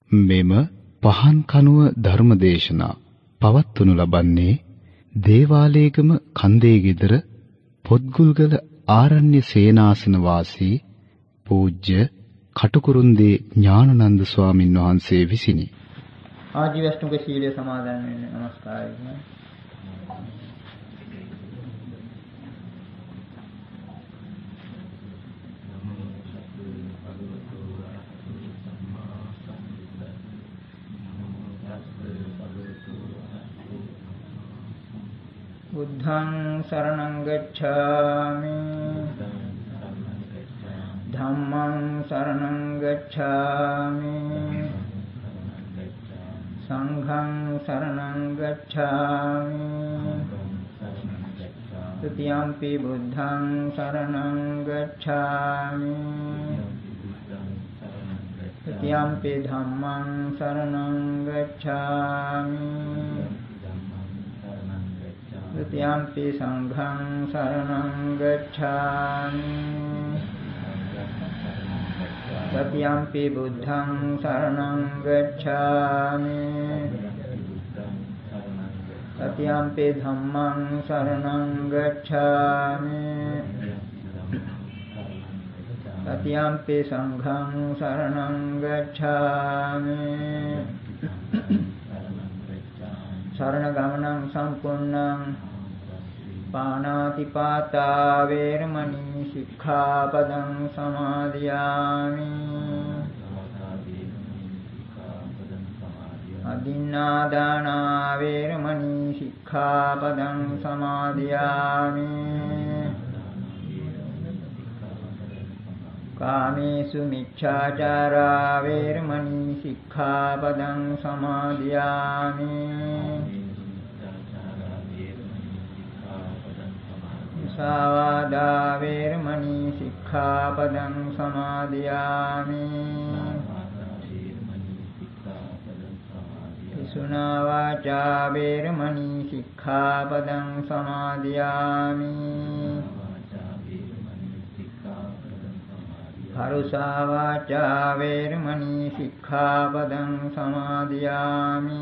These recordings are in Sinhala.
මෙම පහන් කනුව ධර්මදේශනා පවත්වනු ලබන්නේ දේවාලේගම කන්දේගෙදර පොත්ගුල්ගල ආරණ්‍ය සේනාසන වාසී පූජ්‍ය කටුකුරුන්දී ඥානනන්ද ස්වාමින් වහන්සේ විසිනි. ආජීවශ්නුක සීලය සමාදන් වෙන්න නමස්කාරය. බුද්ධං शरणं गच्छामि ධම්මං शरणं गच्छामि සංඝං शरणं गच्छामि तृतीयम्पि बुद्धं शरणं गच्छामि तृतीयम्पि धम्मं शरणं गच्छामि तृतीयम्पि संघं शरणं गच्छामि तृतीयम्पि बुद्धं शरणं गच्छामि तृतीयम्पि धम्मं शरणं गच्छामि तृतीयम्पि संघं शरणं गच्छामि शरणगमनं सम्पूर्णं पाणातिपाता वैरमणि सिक्खापदं समादयामि अदिन्नादाना वैरमणि सिक्खापदं समादयामि कामेषु मिच्छाचारा वैरमणि सिक्खापदं समादयामि मुसावादा वैरमणि सिक्खापदं समादयामि पिसुना वाचा वैरमणि सिक्खापदं समादयामि परुषा वाचा वैरमणि सिक्खापदं समादयामि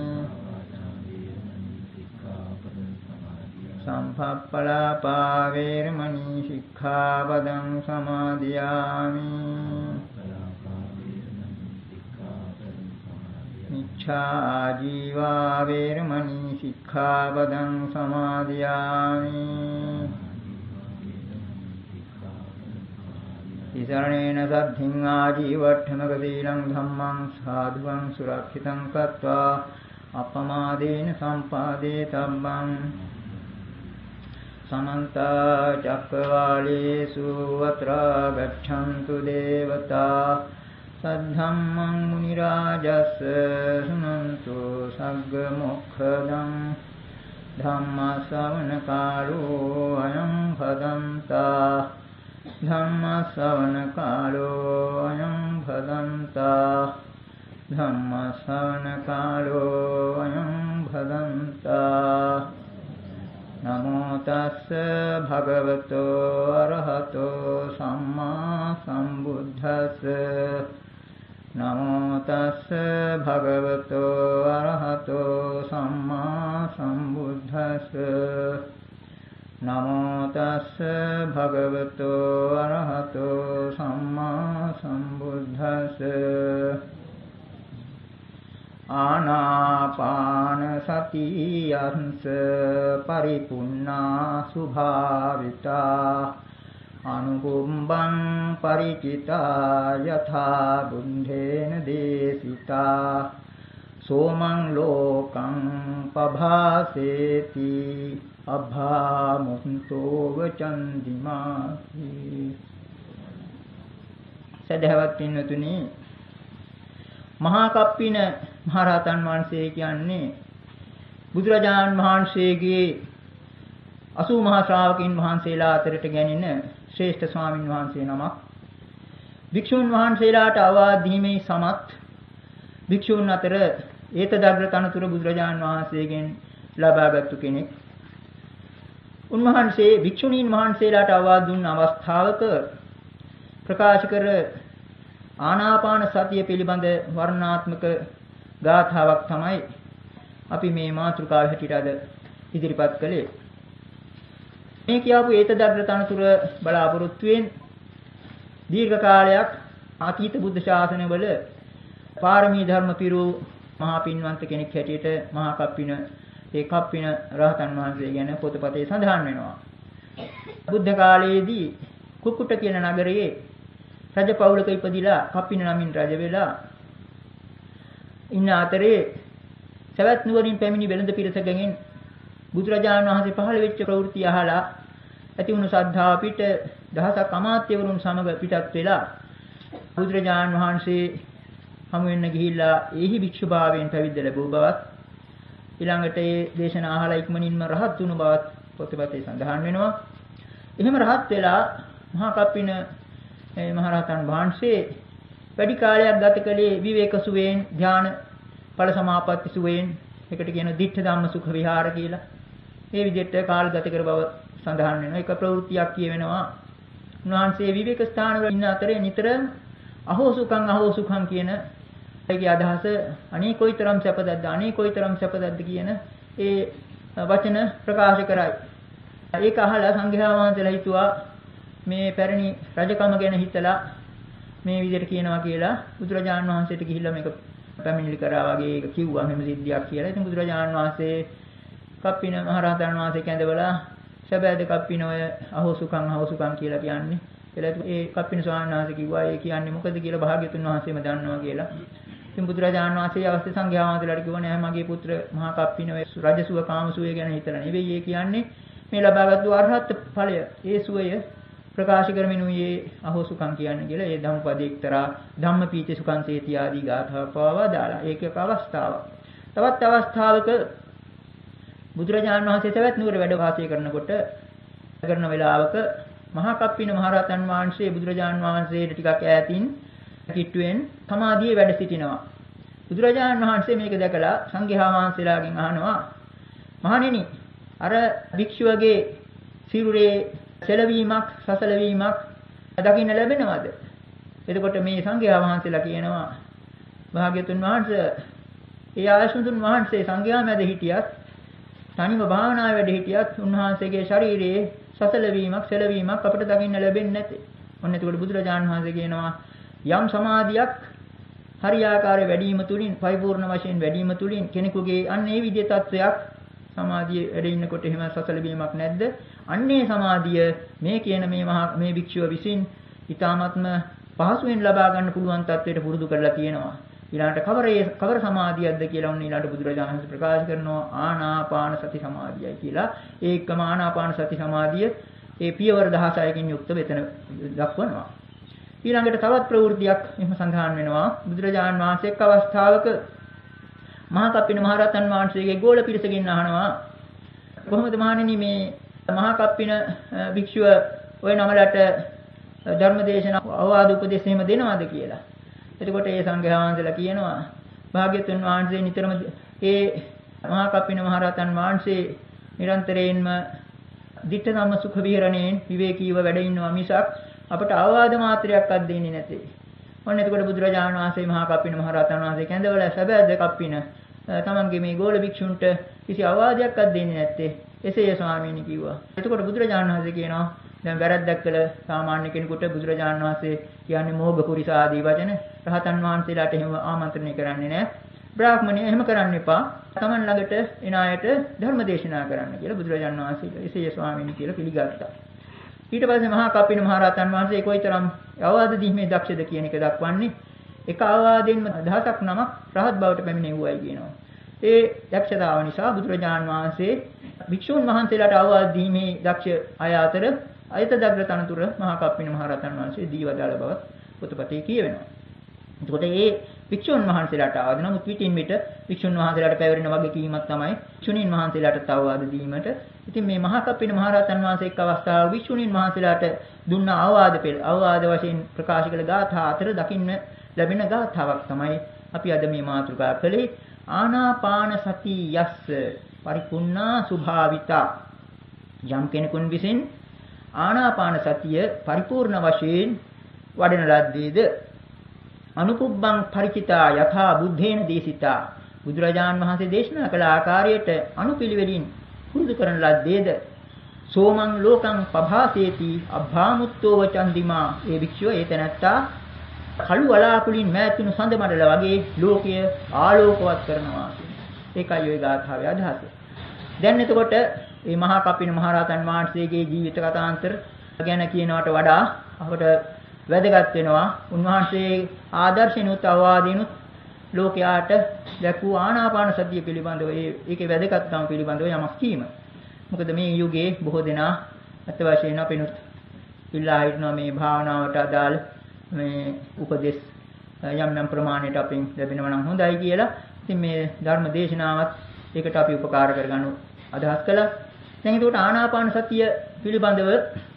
संफप्पलापा वैरमणि सिक्खापदं समादयामि मिच्छाजीवा वैरमणि सिक्खापदं समादयामि तिसरणेन सद्धिं आजीवट्ठमगशीलं धम्मं साधुवं सुरक्षितं कृत्वा अपमादेन सम्पादेतव्यम् समन्त चक्रवालेषु अत्र गच्छन्तु देवता सद्धम्मं मुनिराजस्य शृण्वन्तु सग्गमोक्षदं धम्मश्रवणकालो अयं भदन्ता धम्मश्रवणकालो अयं भदन्ता धम्मश्रवणकालो अयं भदन्ता नमो तस्स भगवतो अरहतो सम्मा सम्बुद्धस्स नमो तस्स भगवतो अरहतो सम्मा सम्बुद्धस्स नमो तस्स भगवतो अरहतो सम्मा सम्बुद्धस्स आनापान सति अंस परिपुन्ना सुभाविता अनुकुंभं परिचिता यथा बुद्धेन देशिता सोमं लोकं पभासेति अभामुक्तो वचन्दिमाति සදහවත් පින්වතුනි මහා කප්පින මහරහතන් වහන්සේ කියන්නේ බුදුරජාණන් වහන්සේගේ 80 මහා ශ්‍රාවකින් වහන්සේලා අතරට ගැනෙන ශ්‍රේෂ්ඨ ස්වාමින් වහන්සේ නමක්. භික්ෂුන් වහන්සේලාට අවවාද දීමේ සමත් භික්ෂුන් අතර ඒතදග්‍ර තනතුර බුදුරජාණන් වහන්සේගෙන් ලබාගත්තු කෙනෙක්. උන්වහන්සේ භික්ෂුණීන් වහන්සේලාට අවවාද දුන්න අවස්ථාවක ප්‍රකාශ කර ආනාපාන සතිය පිළිබඳ වර්ණාත්මක ගාථාවක් තමයි අපි මේ මාතෘකාව හැටියට අද ඉදිරිපත් කළේ. මේ කියවපු ඒතදග්‍ර තනතුර බලාපොරොත්තුෙන් දීර්ඝ කාලයක් අතීත බුද්ධ ශාසනවල පාරමී ධර්ම පිරු මහා පින්වන්ත කෙනෙක් හැටියට මහා කප්පින ඒ කප්පින රහතන් වහන්සේ ගැන පොතපතේ සඳහන් වෙනවා. බුද්ධ කාලයේදී කුකුට කියන නගරයේ රජ පවුලක ඉපදිලා කප්පින නමින් රජ වෙලා ඉන්න අතරේ සවැත් නුවරින් පැමිණි වෙළඳ පිරිසකගෙන් බුදුරජාණන් වහන්සේ පහළ වෙච්ච ප්‍රවෘත්ති අහලා ඇති වුණු ශ්‍රද්ධාව පිට දහසක් අමාත්‍යවරුන් සමග පිටත් වෙලා බුදුරජාණන් වහන්සේ හමු වෙන්න ගිහිල්ලා එහි භික්ෂුභාවයෙන් පැවිද්ද ලැබුව බවත් ඊළඟට ඒ දේශනා අහලා ඉක්මනින්ම රහත් වුණු බවත් පොතපතේ සඳහන් වෙනවා. එහෙම රහත් වෙලා මහා කප්පින මහරහතන් වහන්සේ වැඩි කාලයක් ගත කළේ විවේක සුවයෙන් ධාන ඵල සමාපatti සුවයෙන් එකට කියන දිට්ඨ ධම්ම සුඛ විහාර කියලා. මේ විදිහට කාල ගත කර බව සඳහන් වෙනවා. එක ප්‍රවෘත්තියක් කියවෙනවා. උන්වහන්සේ විවේක ස්ථානවල ඉන්න අතරේ නිතරම අහෝ සුඛං කියන ඒකේ අදහස අනේ කොයිතරම් සැපදක්ද අනේ කොයිතරම් සැපදක්ද කියන ඒ වචන ප්‍රකාශ කරයි. ඒක අහලා සංඝයා වහන්සේලා හිතුවා මේ පැරණි රජකම ගැන හිතලා මේ විදිහට කියනවා කියලා බුදුරජාණන් වහන්සේට ගිහිල්ලා මේක පැමිණිලි කරා වගේ ඒක කිව්වා මෙහෙම සිද්ධියක් කියලා. ඉතින් බුදුරජාණන් වහන්සේ කප්පින මහරහතන් වහන්සේ කැඳවලා සැබෑද කප්පින ඔය අහෝ සුඛං කියලා කියන්නේ. කියලා ඒ කප්පින ස්වාමීන් වහන්සේ කිව්වා ඒ කියන්නේ මොකද කියලා භාග්‍යතුන් වහන්සේම දන්නවා කියලා. ඉතින් බුදුරජාණන් වහන්සේ අවස්ථේ සංඝයා වහන්සේලාට කිව්වා නෑ මගේ පුත්‍ර මහා කප්පින ඔය රජසුව කාමසුවය ගැන හිතලා නෙවෙයි ඒ කියන්නේ මේ ලබාගත් අරහත් ඵලය ඒ සුවය ප්‍රකාශ කරමින් උයේ අහෝ සුඛං කියන්නේ කියලා ඒ ධම්මපදයේ එක්තරා ධම්මපීති සුඛං සේති ආදී ගාථාවක් පවා දාලා ඒක එක අවස්ථාවක්. තවත් අවස්ථාවක බුදුරජාණන් වහන්සේ තවත් නුවර වැඩ වාසය කරනකොට කරන වෙලාවක මහා කප්පින මහරහතන් වහන්සේ බුදුරජාණන් වහන්සේට ටිකක් ඈතින් කිට්ටුවෙන් සමාධියේ වැඩ සිටිනවා. බුදුරජාණන් වහන්සේ මේක දැකලා සංඝයා වහන්සේලාගෙන් අහනවා මහණෙනි අර භික්ෂුවගේ සිරුරේ සැලවීමක් සසලවීමක් දකින්න ලැබෙනවද? එතකොට මේ සංඝයා වහන්සේලා කියනවා භාග්‍යතුන් වහන්සේ ඒ ආයසුතුන් වහන්සේ සංඝයා මැද හිටියත් තනිව භාවනාවේ වැඩ හිටියත් උන්වහන්සේගේ ශරීරයේ සසලවීමක් සැලවීමක් අපිට දකින්න ලැබෙන්නේ නැති. ඔන්න එතකොට බුදුරජාණන් වහන්සේ කියනවා යම් සමාධියක් හරියාකාරව වැඩිම තුලින් පරිපූර්ණ වශයෙන් වැඩිම තුලින් කෙනෙකුගේ අන්න ඒ විදිහේ තත්වයක් සමාධියේ වැඩ ඉන්නකොට එහෙම සසලවීමක් නැද්ද? අන්නේ සමාධිය මේ කියන මේ භික්ෂුව විසින් ඊ타ත්ම පහසුවෙන් ලබා ගන්න පුළුවන් තත්වයට පුරුදු කරලා තියෙනවා. ඊළඟට කවර සමාධියක්ද කියලා ඔන්න ඊළඟට බුදුරජාණන් වහන්සේ ප්‍රකාශ කරනවා ආනාපාන සති සමාධියයි කියලා. ඒකම ආනාපාන සති සමාධිය ඒ පියවර 16කින් යුක්ත වෙතන දක්වනවා. ඊළඟට තවත් ප්‍රවෘත්තියක් එහෙම සඳහන් වෙනවා. බුදුරජාණන් වහන්සේ එක් අවස්ථාවක මහා කප්පින මහරහතන් වහන්සේගේ ගෝල පිරිසකින් අහනවා කොහොමද මහණෙනි මේ මහා කප්පින භික්ෂුව ওই නමලට ධර්මදේශන අවවාද උපදේශ එහෙම දෙනවද කියලා. එතකොට ඒ සංඝයා වහන්සේලා කියනවා භාග්‍යතුන් වහන්සේ නිතරම ඒ මහා කප්පින මහරහතන් වහන්සේ නිරන්තරයෙන්ම ditta ධම්ම සුඛ විහරණයෙන් විවේකීව වැඩ ඉන්නවා මිසක් අපට අවවාද මාත්‍රයක්වත් දෙන්නේ නැtei. ඔන්න එතකොට බුදුරජාණන් වහන්සේ මහා කප්පින මහරහතන් වහන්සේ කැඳවලා සැබෑද කප්පින තමන්ගේ මේ ගෝල භික්ෂුන්ට කිසි අවවාදයක්වත් දෙන්නේ නැත්තේ. එසේය ස්වාමීනි කිව්වා. එතකොට බුදුරජාණන් වහන්සේ කියනවා දැන් වැරද්දක් කළ සාමාන්‍ය කෙනෙකුට බුදුරජාණන් වහන්සේ කියන්නේ මෝග පුරිස ආදී වචන රහතන් වහන්සේලාට එහෙම ආමන්ත්‍රණය කරන්නේ නැහැ. බ්‍රාහ්මණය එහෙම කරන්න එපා. තමන් ළඟට එන අයට ධර්ම දේශනා කරන්න කියලා බුදුරජාණන් වහන්සේ එසේය ස්වාමීනි කියලා පිළිගත්තා. ඊට පස්සේ මහා කප්පින මහරහතන් වහන්සේ කොයිතරම් අවවාද දීමේ දක්ෂද කියන එක දක්වන්නේ එක අවවාදයෙන්ම දහසක් නමක් රහත් බවට පැමිණෙව්වයි කියනවා. ඒ දක්ෂතාව නිසා බුදුරජාණන් වහන්සේ භික්ෂුන් වහන්සේලාට අවවාද දීමේ දක්ෂ අය අතර අයතදග්‍ර තනතුර මහා කප්පින මහරහතන් වහන්සේ දීවදාල බව පොතපතේ කියවෙනවා. එතකොට මේ භික්ෂුන් වහන්සේලාට ආවද නමුත් පිටින් පිට භික්ෂුන් වහන්සේලාට පැවරෙන වගේ කීමක් තමයි භික්ෂුණීන් වහන්සේලාට අවවාද දීමට. ඉතින් මේ මහා කප්පින මහරහතන් වහන්සේ එක් අවස්ථාවක භික්ෂුණීන් වහන්සේලාට දුන්න අවවාද වශයෙන් ප්‍රකාශ කළ ගාථා අතර දකින්න ලැබෙන ගාථාවක් තමයි අපි අද මේ මාතෘකා කළේ ආනාපාන සති යස්ස පරිපුන්නා සුභාවිතා. යම් කෙනෙකුන් විසින් ආනාපාන සතිය පරිපූර්ණ වශයෙන් වඩන ලද්දේද අනුකුබ්බං ಪರಿචිතා යථා බුද්ධේන දේශිතා බුදුරජාන් වහන්සේ දේශනා කළ ආකාරයට අනුපිළිවෙලින් පුරුදු කරන ලද්දේද සෝමං ලෝකං පභාසේති අභාමුත්තෝ චන්දිමා ඒ වික්ෂුව ඒ තැනැත්තා කළු වලාකුලින් මෑතුණු සඳ මඩල වගේ ලෝකය ආලෝකවත් කරනවා ඒකයි ওই ගාථාවේ අදහස. දැන් එතකොට මේ මහා කප්පින මහරහතන් වහන්සේගේ ජීවිත කතාන්තර ගැන කියනවට වඩා අපට වැදගත් වෙනවා උන්වහන්සේ ආදර්ශිනුත් අවවාදිනුත් ලෝකයාට දැක්වූ ආනාපාන සතිය පිළිබඳව ඒකේ වැදගත්කම පිළිබඳව යමක් කීම. මොකද මේ යුගයේ බොහෝ දෙනා අත් වශයෙන් අපිනුත් ඉල්ලා හිටනවා මේ භාවනාවට අදාළ මේ උපදෙස් යම් යම් ප්‍රමාණයට අපින් ලැබෙනවා නම් හොඳයි කියලා. ඉතින් මේ ධර්ම දේශනාවත් ඒකට අපි උපකාර කරගන්න අදහස් කළා. දැන් ඒකට ආනාපාන සතිය පිළිබඳව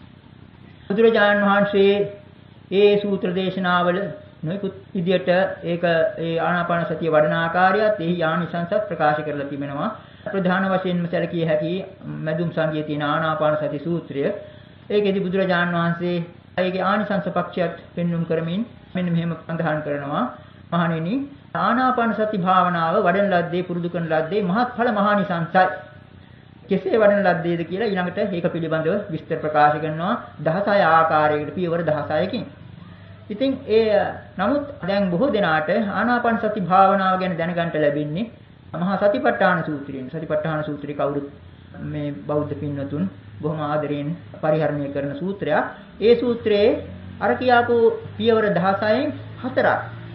බුදුරජාණන් වහන්සේ ඒ සූත්‍ර දේශනාවල නොයෙකුත් විදියට ඒක ඒ ආනාපාන සතිය වඩන ආකාරයත් එහි ආනිසංසත් ප්‍රකාශ කරලා තිබෙනවා. ප්‍රධාන වශයෙන්ම සැලකිය හැකි මදුම් සංගයේ තියෙන ආනාපාන සති සූත්‍රය. ඒකෙදි බුදුරජාණන් වහන්සේ ඒකේ ආනිසංස පක්ෂයත් පෙන්වුම් කරමින් මෙන්න මෙහෙම සඳහන් කරනවා. මහණෙනි ආනාපාන සති භාවනාව වඩන ලද්දේ පුරුදු කරන ලද්දේ මහත්ඵල මහානිසංසයි. කෙසේ වඩන ලද්දේද කියලා ඊළඟට ඒක පිළිබඳව විස්තර ප්‍රකාශ කරනවා 16 ආකාරයකට පියවර 16කින්. ඉතින් නමුත් දැන් බොහෝ දෙනාට ආනාපාන සති භාවනාව ගැන දැනගන්න ලැබෙන්නේ මහා සතිපට්ඨාන සූත්‍රයෙන්. සතිපට්ඨාන සූත්‍රය කවුරුත් මේ බෞද්ධ පින්වතුන් බොහොම ආදරයෙන් පරිහරණය කරන සූත්‍රයක්. ඒ සූත්‍රයේ අර කියාපු පියවර 16න් 4ක්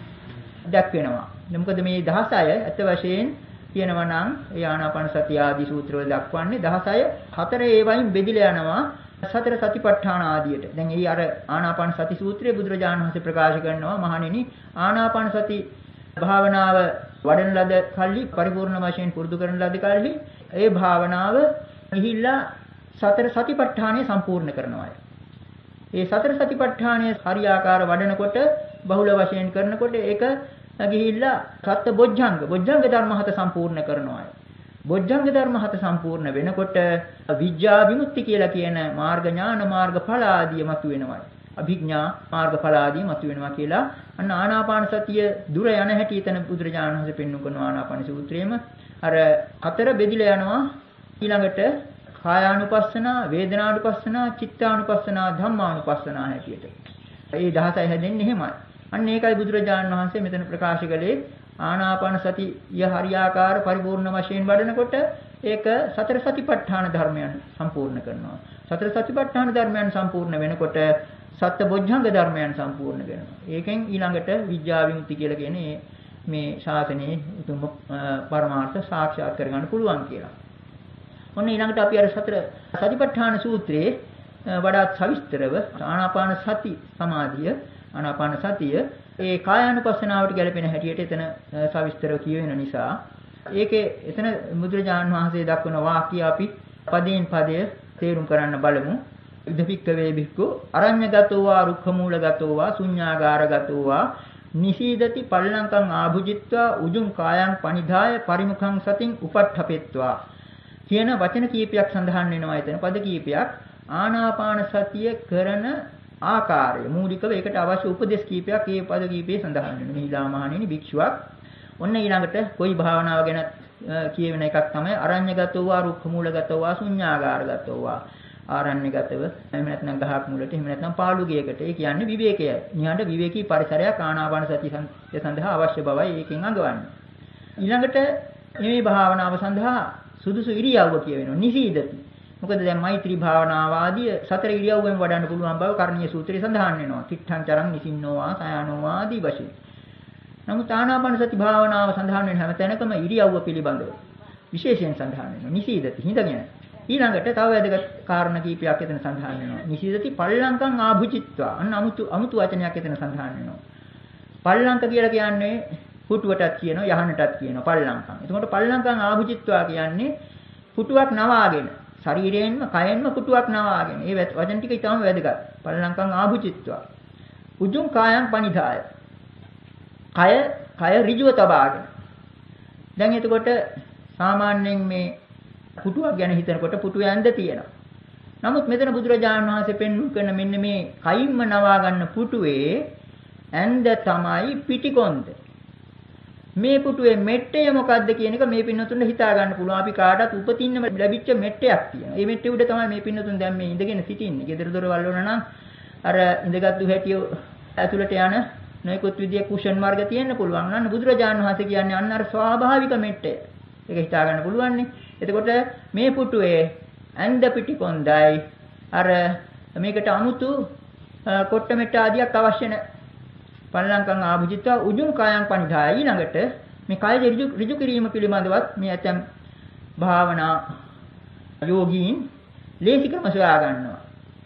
දක්වනවා. මොකද මේ 16 ඇත්ත වශයෙන් කියනවා නම් ඒ ආනාපාන සතිය ආදී සූත්‍රවල දක්වන්නේ 16 4 ඒවයින් බෙදිලා යනවා සතර සතිපට්ඨාන ආදියට. දැන් ඒ අර ආනාපාන සති සූත්‍රයේ බුදුරජාණන් වහන්සේ ප්‍රකාශ කරනවා මහණෙනි ආනාපාන සති භාවනාව වඩන ලද කල්ලි පරිපූර්ණ වශයෙන් පුරුදු කරන ලද කල්ලි ඒ භාවනාව ගිහිල්ලා සතර සතිපට්ඨානය සම්පූර්ණ කරනවා. ඒ සතර සතිපට්ඨානය හරියාකාර වඩනකොට බහුල වශයෙන් කරනකොට ඒක ගිහිල්ලා සත්‍ය බොජ්ජංග ධර්ම හත සම්පූර්ණ කරනවා. බොජ්ජංග ධර්ම හත සම්පූර්ණ වෙනකොට විඥා විමුක්ති කියලා කියන මාර්ග ඥාන මාර්ග ඵල ආදී මතුවෙනවා. අභිඥා මාර්ග ඵල ආදී මතුවෙනවා කියලා අන්න ආනාපාන සතිය දුර යන හැටි එතන බුදුරජාණන් වහන්සේ පෙන්වු කරන ආනාපාන සූත්‍රයේම අර හතර බෙදිලා යනවා. ඊළඟට කායානුපස්සනා, වේදනානුපස්සනා, චිත්තානුපස්සනා, ධම්මානුපස්සනා හැටියට. මේ 16 හැදෙන්නේ එහෙමයි. අන්න ඒකයි බුදුරජාණන් වහන්සේ මෙතන ප්‍රකාශ කළේ ආනාපාන සතිය හරියාකාර පරිපූර්ණ වශයෙන් වඩනකොට ඒක සතර සතිපට්ඨාන ධර්මයන් සම්පූර්ණ කරනවා. සතර සතිපට්ඨාන ධර්මයන් සම්පූර්ණ වෙනකොට සත්‍ය බොජ්ජංග ධර්මයන් සම්පූර්ණ වෙනවා. ඒකෙන් ඊළඟට විඥා විමුක්ති කියලා කියන්නේ මේ ශාසනයේ උතුම් පරමාර්ථ සාක්ෂාත් කරගන්න පුළුවන් කියලා. ඔන්න ඊළඟට අපි අර සතර සතිපට්ඨාන සූත්‍රයේ වඩාත් සවිස්තරව ආනාපාන සති සමාධිය ආනාපාන සතිය ඒ කායානුපස්සනාවට ගැලපෙන හැටියට එතන සවිස්තරව කියවෙන නිසා ඒකේ එතන බුදුරජාණන් වහන්සේ දක්වන වාක්‍ය අපි පදයෙන් පදය තේරුම් කරන්න බලමු. ඉදපික්ක වේ බික්කු අරඤ්‍යගතෝ වා රුක්ඛමූලගතෝ වා ශුඤ්ඤාගාරගතෝ වා නිසීදති පල්ලංකං ආභුජිත්වා උජුං කායං පනිදාය පරිමුඛං සතින් උපට්ඨපෙත්වා කියන වචන කීපයක් සඳහන් වෙනවා. එතන පද කීපයක් ආනාපාන සතිය කරන ආකාරය මූලිකව ඒකට අවශ්‍ය උපදේශ කීපයක් මේ පද කීපේ සඳහන් වෙනවා. නිහිලා මහණෙනි භික්ෂුවක් ඔන්න ඊළඟට කොයි භාවනාව ගැන කියවෙන එකක් තමයි අරඤ්‍යගතෝ වා රුක්ඛමූලගතෝ වා ශුඤ්ඤාගාරගතෝ වා ආරණ්‍යගතව එහෙම නැත්නම් ගහක් මුලට එහෙම නැත්නම් පාළුගයකට ඒ කියන්නේ විවේකයයි. නිහඬ විවේකී පරිසරයක් ආනාපාන සතිය සඳහා අවශ්‍ය බවයි ඒකෙන් අඟවන්නේ. ඊළඟට මේ භාවනාව සඳහා සුදුසු ඉරියව්ව කියවෙනවා. නිසීදති. මොකද දැන් මෛත්‍රී භාවනාව ආදී සතර ඉරියව්වෙන් වඩන්න පුළුවන් බව කර්ණීය සූත්‍රයේ සඳහන් වෙනවා. තිත්තං චරං නිසින්නෝවා සයනෝවා ආදී වශයෙන්. නමුත් ආනාපාන සති භාවනාව සඳහන් වෙන හැම තැනකම ඉරියව්ව පිළිබඳව විශේෂයෙන් සඳහන් වෙනවා. නිසීදති හිඳගෙන. ඊළඟට තව වැදගත් කාරණා කීපයක් එතන සඳහන් වෙනවා. නිසීදති පල්ලංකං ආභුජිත්වා. අන්න අමුතු වචනයක් එතන සඳහන් වෙනවා. පල්ලංක කියලා කියන්නේ පුටුවටත් කියනවා යහනටත් කියනවා පල්ලංකං. එතකොට පල්ලංකං ආභුජිත්වා කියන්නේ පුටුවක් නවාගෙන ශරීරයෙන්ම කයෙන්ම පුටුවක් නවාගෙන. මේ වචන ටික ඊටම වැදගත්. පල්ලංකං ආභුජිත්වා. උජුං කායං පනිදාය. කය ඍජුව තබාගෙන. දැන් එතකොට සාමාන්‍යයෙන් මේ පුටුවක් ගැන හිතනකොට පුටුව ඇඳ තියෙනවා. නමුත් මෙතන බුදුරජාණන් වහන්සේ පෙන්වු කරන මෙන්න මේ කයින්ම නවා ගන්න පුටුවේ ඇඳ තමයි පිටිකොන්ද. මේ පුටුවේ මෙට්ටය මොකද්ද කියන එක මේ පින්නතුන්ට හිතා ගන්න පුළුවන්. අපි කාටත් උපතින්ම ලැබිච්ච මෙට්ටයක් තියෙනවා. මේ මෙට්ටේ උඩ තමයි මේ පින්නතුන් දැන් මේ ඉඳගෙන සිටින්නේ. ගෙදර දොරවල් වල නම් අර ඉඳගත්තු හැටිය ඇතුළට යන නොයෙකුත් විදිය කුෂන් මාර්ග තියෙන්න පුළුවන්. නන්න බුදුරජාණන් වහන්සේ කියන්නේ අන්න අර ස්වාභාවික මෙට්ටය. ඒක හිතා ගන්න පුළුවන් නේ. එතකොට මේ පුටුවේ ඇඳ පිටිකොන්දයි අර මේකට අමුතු කොට්ට මෙට්ට ආදියක් අවශ්‍ය නැහැ. පල්ලංකම් ආභුජිත්වා උජුං කායං පනිදාය. ඊළඟට මේ කාය ඍජු කිරීම පිළිබඳවත් මේ ඇතම් භාවනා යෝගීන් ලේසි ක්‍රම සොයා ගන්නවා.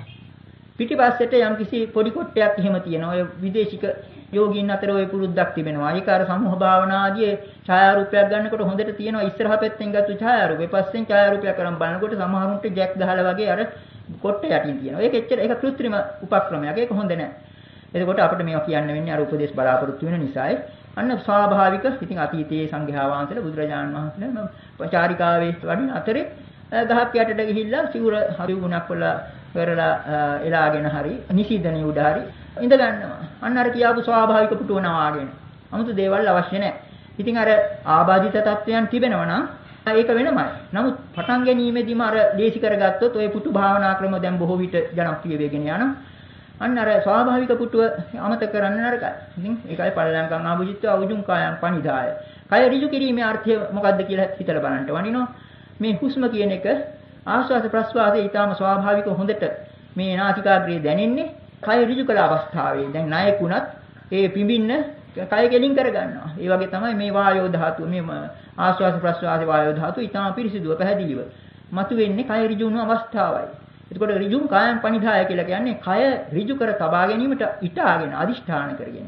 පිටිපස්සට යම් කිසි පොඩි කොට්ටයක් එහෙම තියෙනවා. ඔය විදේශික යෝගීන් අතර ওই පුරුද්දක් තිබෙනවා. ඒක අර සමූහ භාවනා ආදී ඡායාරූපයක් ගන්නකොට හොඳට තියෙනවා. ඉස්සරහ පැත්තෙන් ගත්තු ඡායාරූපේ පස්සෙන් ඡායාරූපයක් කරන් බලනකොට සමහරුන්ට ජැක් ගහලා වගේ අර කොට්ට යටින් තියෙනවා. ඒක කෘත්‍රිම උපක්‍රමයක්. ඒක හොඳ නැහැ. එතකොට අපිට මේවා කියන්න වෙන්නේ අර උපදේශ බලාපොරොත්තු වෙන නිසායි. අන්න ස්වාභාවික ඉතින් අතීතයේ සංඝයා වහන්සේලා බුදුරජාණන් වහන්සේලා චාරිකාවේ වඩින අතරේ ගහක් යටට ගිහිල්ලා සිවුර හරි ගුණක් වල කරලා එලාගෙන හරි නිසීදණිය උඩ හරි ඉඳ ගන්නවා. අන්න අර කියාපු ස්වාභාවික පුටුව නවාගෙන. 아무තු දේවල් අවශ්‍ය නැහැ. ඉතින් අර ආබාධිත තත්වයන් තිබෙනවා නම් ඒක වෙනමයි. නමුත් පටන් ගැනීමේදීම අර දේශි කරගත්තොත් ওই පුටු භාවනා ක්‍රම දැන් බොහෝ විට ජනප්‍රිය වෙගෙන යනවා. අන්න අර ස්වාභාවික පුටුව අමතක කරන්න නරකයි. ඉතින් ඒකයි පල්ලංකම් ආභුජිත්වා උජුං කායං පනිදාය. කය ඍජු කිරීමේ අර්ථය මොකක්ද කියලා හිතලා බලන්න වනිනවා. මේ හුස්ම කියන එක ආශ්වාස ප්‍රශ්වාසයේ ඊටාම ස්වාභාවික හොඳට මේ නාසිකාග්‍රේ දැනෙන්නේ කය ඍජු කළ අවස්ථාවේ. දැන් ණයකුණත් ඒ පිඹින්න කය කෙලින් කරගන්නවා. ඒ වගේ තමයි මේ වායෝ ධාතුව මේ ආශ්වාස ප්‍රශ්වාසයේ වායෝ ධාතුව ඊටාම පිරිසිදුව පැහැදිලිව මතුවෙන්නේ කය ඍජු වුණු අවස්ථාවයි. එතකොට ඍජුම් කායම් පනිදාය කියලා කියන්නේ කය ඍජු කර තබා ගැනීමට ඊටාගෙන අදිෂ්ඨාන කරගෙන.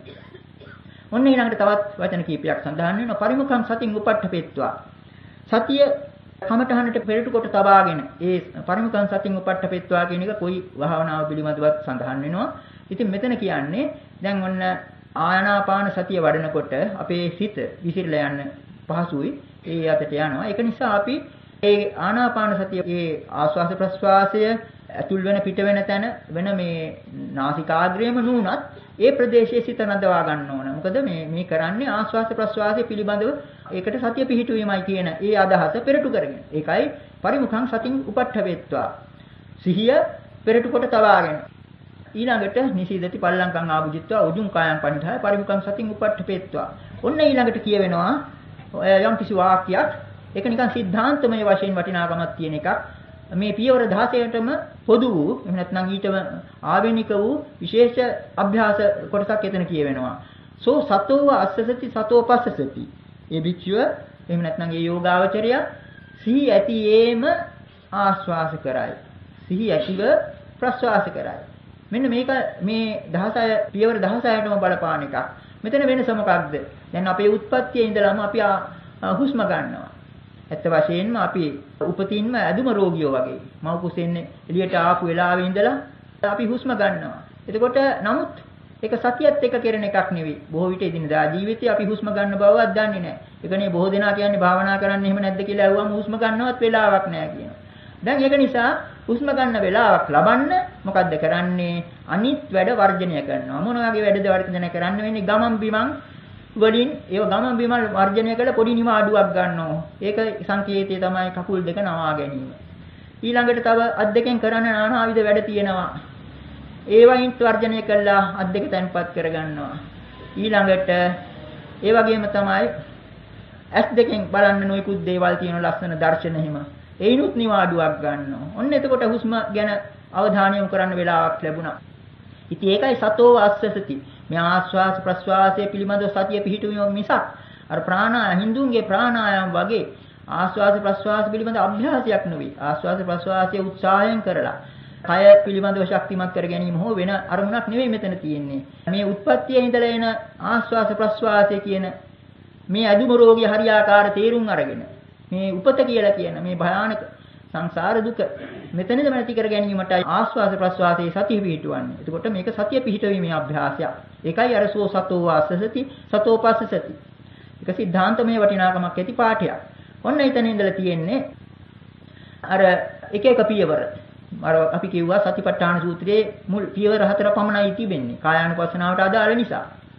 ඔන්න ඊළඟට තවත් වචන කීපයක් සඳහන් වෙනවා. පරිමුඛං සතින් උපට්ඨපෙත්වා. සතිය කමඨහනට පෙරට කොට තබාගෙන ඒ පරිමුඛං සතින් උපට්ඨපෙත්වා කියන එක කොයි භාවනාව පිළිබඳවත් සඳහන් වෙනවා. ඉතින් මෙතන කියන්නේ දැන් ඔන්න ආනාපාන සතිය වඩනකොට අපේ සිත විසිරලා යන්න පහසුයි. ඒ අතට යනවා. ඒක නිසා අපි ඒ ආනාපාන සතිය ඒ ආස්වාස ප්‍රස්වාසය ඇතුල් වෙන පිට වෙන තැන වෙන මේ නාසිකාග්‍රේම නුනත් ඒ ප්‍රදේශයේ සිත නදවා ගන්න ඕන. මොකද මේ කරන්නේ ආස්වාස ප්‍රස්වාසය පිළිබඳව ඒකට සතිය පිහිටුවීමයි කියන ඒ අදහස පෙරටු කරගෙන. ඒකයි පරිමුඛං සතින් උපට්ඨවෙත්වා. සිහිය පෙරටු කොට තබාගෙන. ඊළඟට නිසීදති පල්ලංකං ආභුජිත්වා උජුං කායං පනිදාය පරිමුඛං සතින් උපට්ඨපෙත්වා. ඔන්න ඊළඟට කියවෙනවා යම් කිසි වාක්‍යයක්. ඒක නිකන් સિદ્ધාන්තමය වශයෙන් වටිනාකමක් තියෙන එකක්. මේ පියවර 16ටම පොදු වූ එහෙම නැත්නම් ඊටම ආවේනික වූ විශේෂ අභ්‍යාස කොටසක් එතන කියවෙනවා. සෝ සතෝව අස්සසති සතෝ පස්සසති. මේ භික්ෂුව එහෙම නැත්නම් ඒ යෝගාවචරය සිහි ඇතියේම ආස්වාස කරයි. සිහි ඇතිව ප්‍රස්වාස කරයි. මෙන්න මේක මේ 16 පියවර 16ටම බලපාන එකක්. මෙතන වෙනස මොකක්ද? දැන් අපේ උත්පත්තියේ ඉඳලාම අපි හුස්ම ගන්නවා. ඇත්ත වශයෙන්ම අපි උපතින්ම ඇදුම රෝගියෝ වගේ මව් කුසෙන් එළියට ආපු වෙලාවේ ඉඳලා අපි හුස්ම ගන්නවා. එතකොට නමුත් ඒක සතියත් එක්ක කෙරෙන එකක් නෙවෙයි. බොහෝ විට එදිනදා ජීවිතේ අපි හුස්ම ගන්න බවවත් දන්නේ නැහැ. ඒකනේ බොහෝ දෙනා කියන්නේ භාවනා කරන්න එහෙම නැද්ද කියලා අහුවම හුස්ම ගන්නවත් වෙලාවක් නැහැ කියනවා. දැන් ඒක නිසා හුස්ම ගන්න වෙලාවක් ලබන්න මොකද්ද කරන්නේ? අනිත් වැඩ වර්ජනය කරනවා. මොන වගේ වැඩද වර්ජනය කරන්න වෙන්නේ? ගමන් බිමන් වලින් ඒව ගමන් බිමන් වර්ජනය කළ පොඩි නිමාඩුවක් ගන්නවා. ඒක සංකේතය තමයි කකුල් දෙක නවා ගැනීම. ඊළඟට තව අත් දෙකෙන් කරන්න নানাවිද වැඩ තියෙනවා. ඒවයින් වර්ජනය කළා අත් දෙක තැන්පත් කරගන්නවා. ඊළඟට ඒ වගේම තමයි ඇස් දෙකෙන් බලන්න නොයිකුත් දේවල් තියෙන ලස්සන දර්ශන හිම. ඒිනුත් නිවාඩුවක් ගන්නවා. ඔන්න එතකොට හුස්ම ගැන අවධානය යොමු කරන්න වෙලාවක් ලැබුණා. ඉතින් ඒකයි සතෝ අස්සසති. මේ ආස්වාස ප්‍රස්වාසයේ පිළිබඳව සතිය පිහිටුවීම මිසක් අර හින්දුන්ගේ ප්‍රාණායාම වගේ ආස්වාස ප්‍රස්වාස පිළිබඳ අභ්‍යාසයක් නෙවෙයි. ආස්වාස ප්‍රස්වාසයේ උත්සාහයෙන් කරලා කය පිළිබඳව ශක්තිමත් කර ගැනීම හෝ වෙන අරමුණක් නෙවෙයි මෙතන තියෙන්නේ. මේ උත්පත්තියේ ඉඳලා එන ආස්වාස ප්‍රස්වාසය කියන මේ අදුම රෝගී හරියාකාර තේරුම් අරගෙන මේ උපත කියලා කියන මේ භයානක සංසාර දුක මෙතනදම නැති කර ගැනීමටයි ආස්වාස ප්‍රස්වාසයේ සතිය පිහිටවන්නේ. එතකොට මේක සතිය පිහිටවීමේ අභ්‍යාසයක්. ඒකයි අර සෝ සතෝ වාසසති සතෝ පස්සසති. ඒක સિદ્ધාන්තමය වටිනාකමක් ඇති පාඩයක්. ඔන්න එතන ඉඳලා තියෙන්නේ අර එක එක පියවර. අර අපි කිව්වා සතිපට්ඨාන සූත්‍රයේ මුල් පියවර 4 පමණයි තිබෙන්නේ. කායානුපස්සනාවට අදාළ නිසා.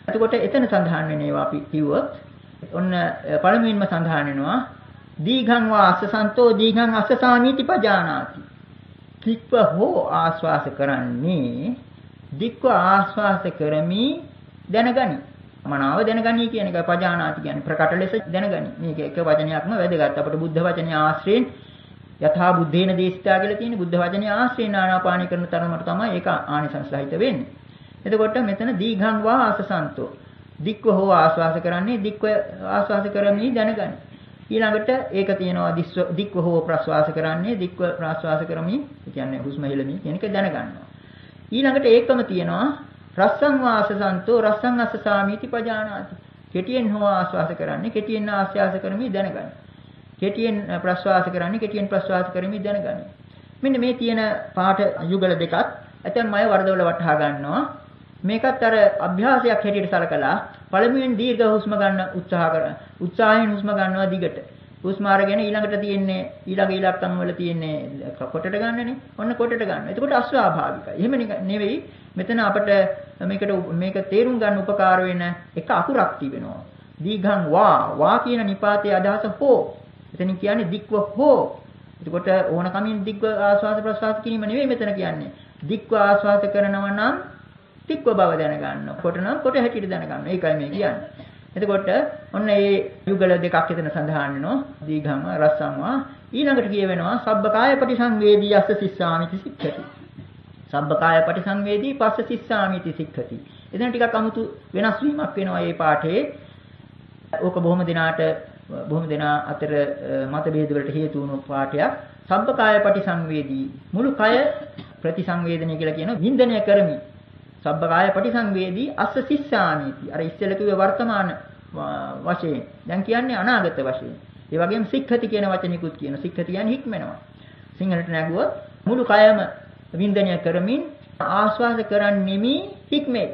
එතකොට එතන සඳහන් වෙන ඒවා අපි කිව්වොත් ඔන්න පළමුවෙන්ම සඳහන් වෙනවා දීඝං වා අස්සසන්තෝ දීඝං අස්සසාමීති පජානාති. දික්ව හෝ ආස්වාස කරන්නේ දික්ව ආස්වාස කරමි දැනගනි. මනාව දැනගනි කියන එක පජානාති කියන්නේ ප්‍රකට ලෙස දැනගනි. මේක එක වචනයක්ම වැදගත්. අපිට බුද්ධ වචනේ ආශ්‍රයෙන් යථා බුද්ධේන දේශිතා කියලා තියෙන බුද්ධ වචනේ ආශ්‍රයෙන් ආනාපාන කරන තරමට තමයි ඒක ආනිසංස සහිත වෙන්නේ. එතකොට මෙතන දීඝං වා ආසසන්තෝ දික්ව හෝ ආස්වාස කරන්නේ දික්ව ආස්වාස කරමි දැනගනි. ඊළඟට ඒක තියෙනවා දික්ව හෝ ප්‍රස්වාස කරන්නේ දික්ව ප්‍රස්වාස කරමි කියන්නේ හුස්ම හෙළමි කියන එක දැනගන්නවා. ඊළඟට ඒකම තියෙනවා රස්සං වාසසන්තෝ රස්සං අස්සසාමීති පජානාති. කෙටියෙන් හෝ ආස්වාස කරන්නේ කෙටියෙන් ආස්වාස කරමි දැනගනි. කෙටියෙන් ප්‍රස්වාස කරන්නේ කෙටියෙන් ප්‍රස්වාස කරමි දැනගනි. මෙන්න මේ තියෙන පාඨ යුගල දෙකත් ඇතැම් අය වරදවල වටහා ගන්නවා. මේකත් අර අභ්‍යාසයක් හැටියට සලකලා පළමුවෙන් දීර්ඝ හුස්ම ගන්න උත්සාහයෙන් හුස්ම ගන්නවා දිගට. හුස්ම අරගෙන ඊළඟට තියෙන්නේ ඊළඟ ඉලක්කම් වල තියෙන්නේ කොටට ගන්නනේ. ඔන්න කොටට ගන්න. එතකොට අස්වාභාවිකයි. එහෙම නෙවෙයි. මෙතන අපිට මේක තේරුම් ගන්න උපකාර වෙන එක අකුරක් තිබෙනවා. දීඝං වා කියන නිපාතයේ අදහස හෝ. එතනින් කියන්නේ දික්ව හෝ. එතකොට ඕන කමින් දික්ව ආස්වාද ප්‍රසවාස කිරීම නෙවෙයි මෙතන කියන්නේ. දික්ව ආස්වාද කරනවා නම් දික්ව බව දැනගන්න. කොට නම් කොට හැටියට දැනගන්න. ඒකයි මේ කියන්නේ. එතකොට ඔන්න මේ යුගල දෙකක් එතන සඳහන් වෙනවා. දීඝං රස්සං ඊළඟට කියවෙනවා සබ්බකාය පටිසංවේදී අස්ස සිස්සාමිති සික්ඛති. සබ්බකාය පටිසංවේදී පස්ස සිස්සාමිති සික්ඛති. එතන ටිකක් අමුතු වෙනස් වීමක් වෙනවා මේ පාඨයේ. ඕක බොහොම දෙනා අතර මත ભેද වලට හේතු වුණු පාඨයක්. සබ්බකාය පටිසංවේදී මුළු කය ප්‍රතිසංවේදනය කියලා කියන වින්දනය කරමි. සබ්බකාය පටිසංවේදී අස්ස සිස්සාමිති. අර ඉස්සෙල්ල කිව්වේ වර්තමාන වශයෙන්. දැන් කියන්නේ අනාගත වශයෙන්. ඒ වගේම සික්ඛති කියන වචනිකුත් කියන. සික්ඛති කියන්නේ හික්මනවා. සිංහලට නැගුවොත් මුළු කයම වින්දනය කරමින් ආස්වාද කරන්නෙමි හික්මේ.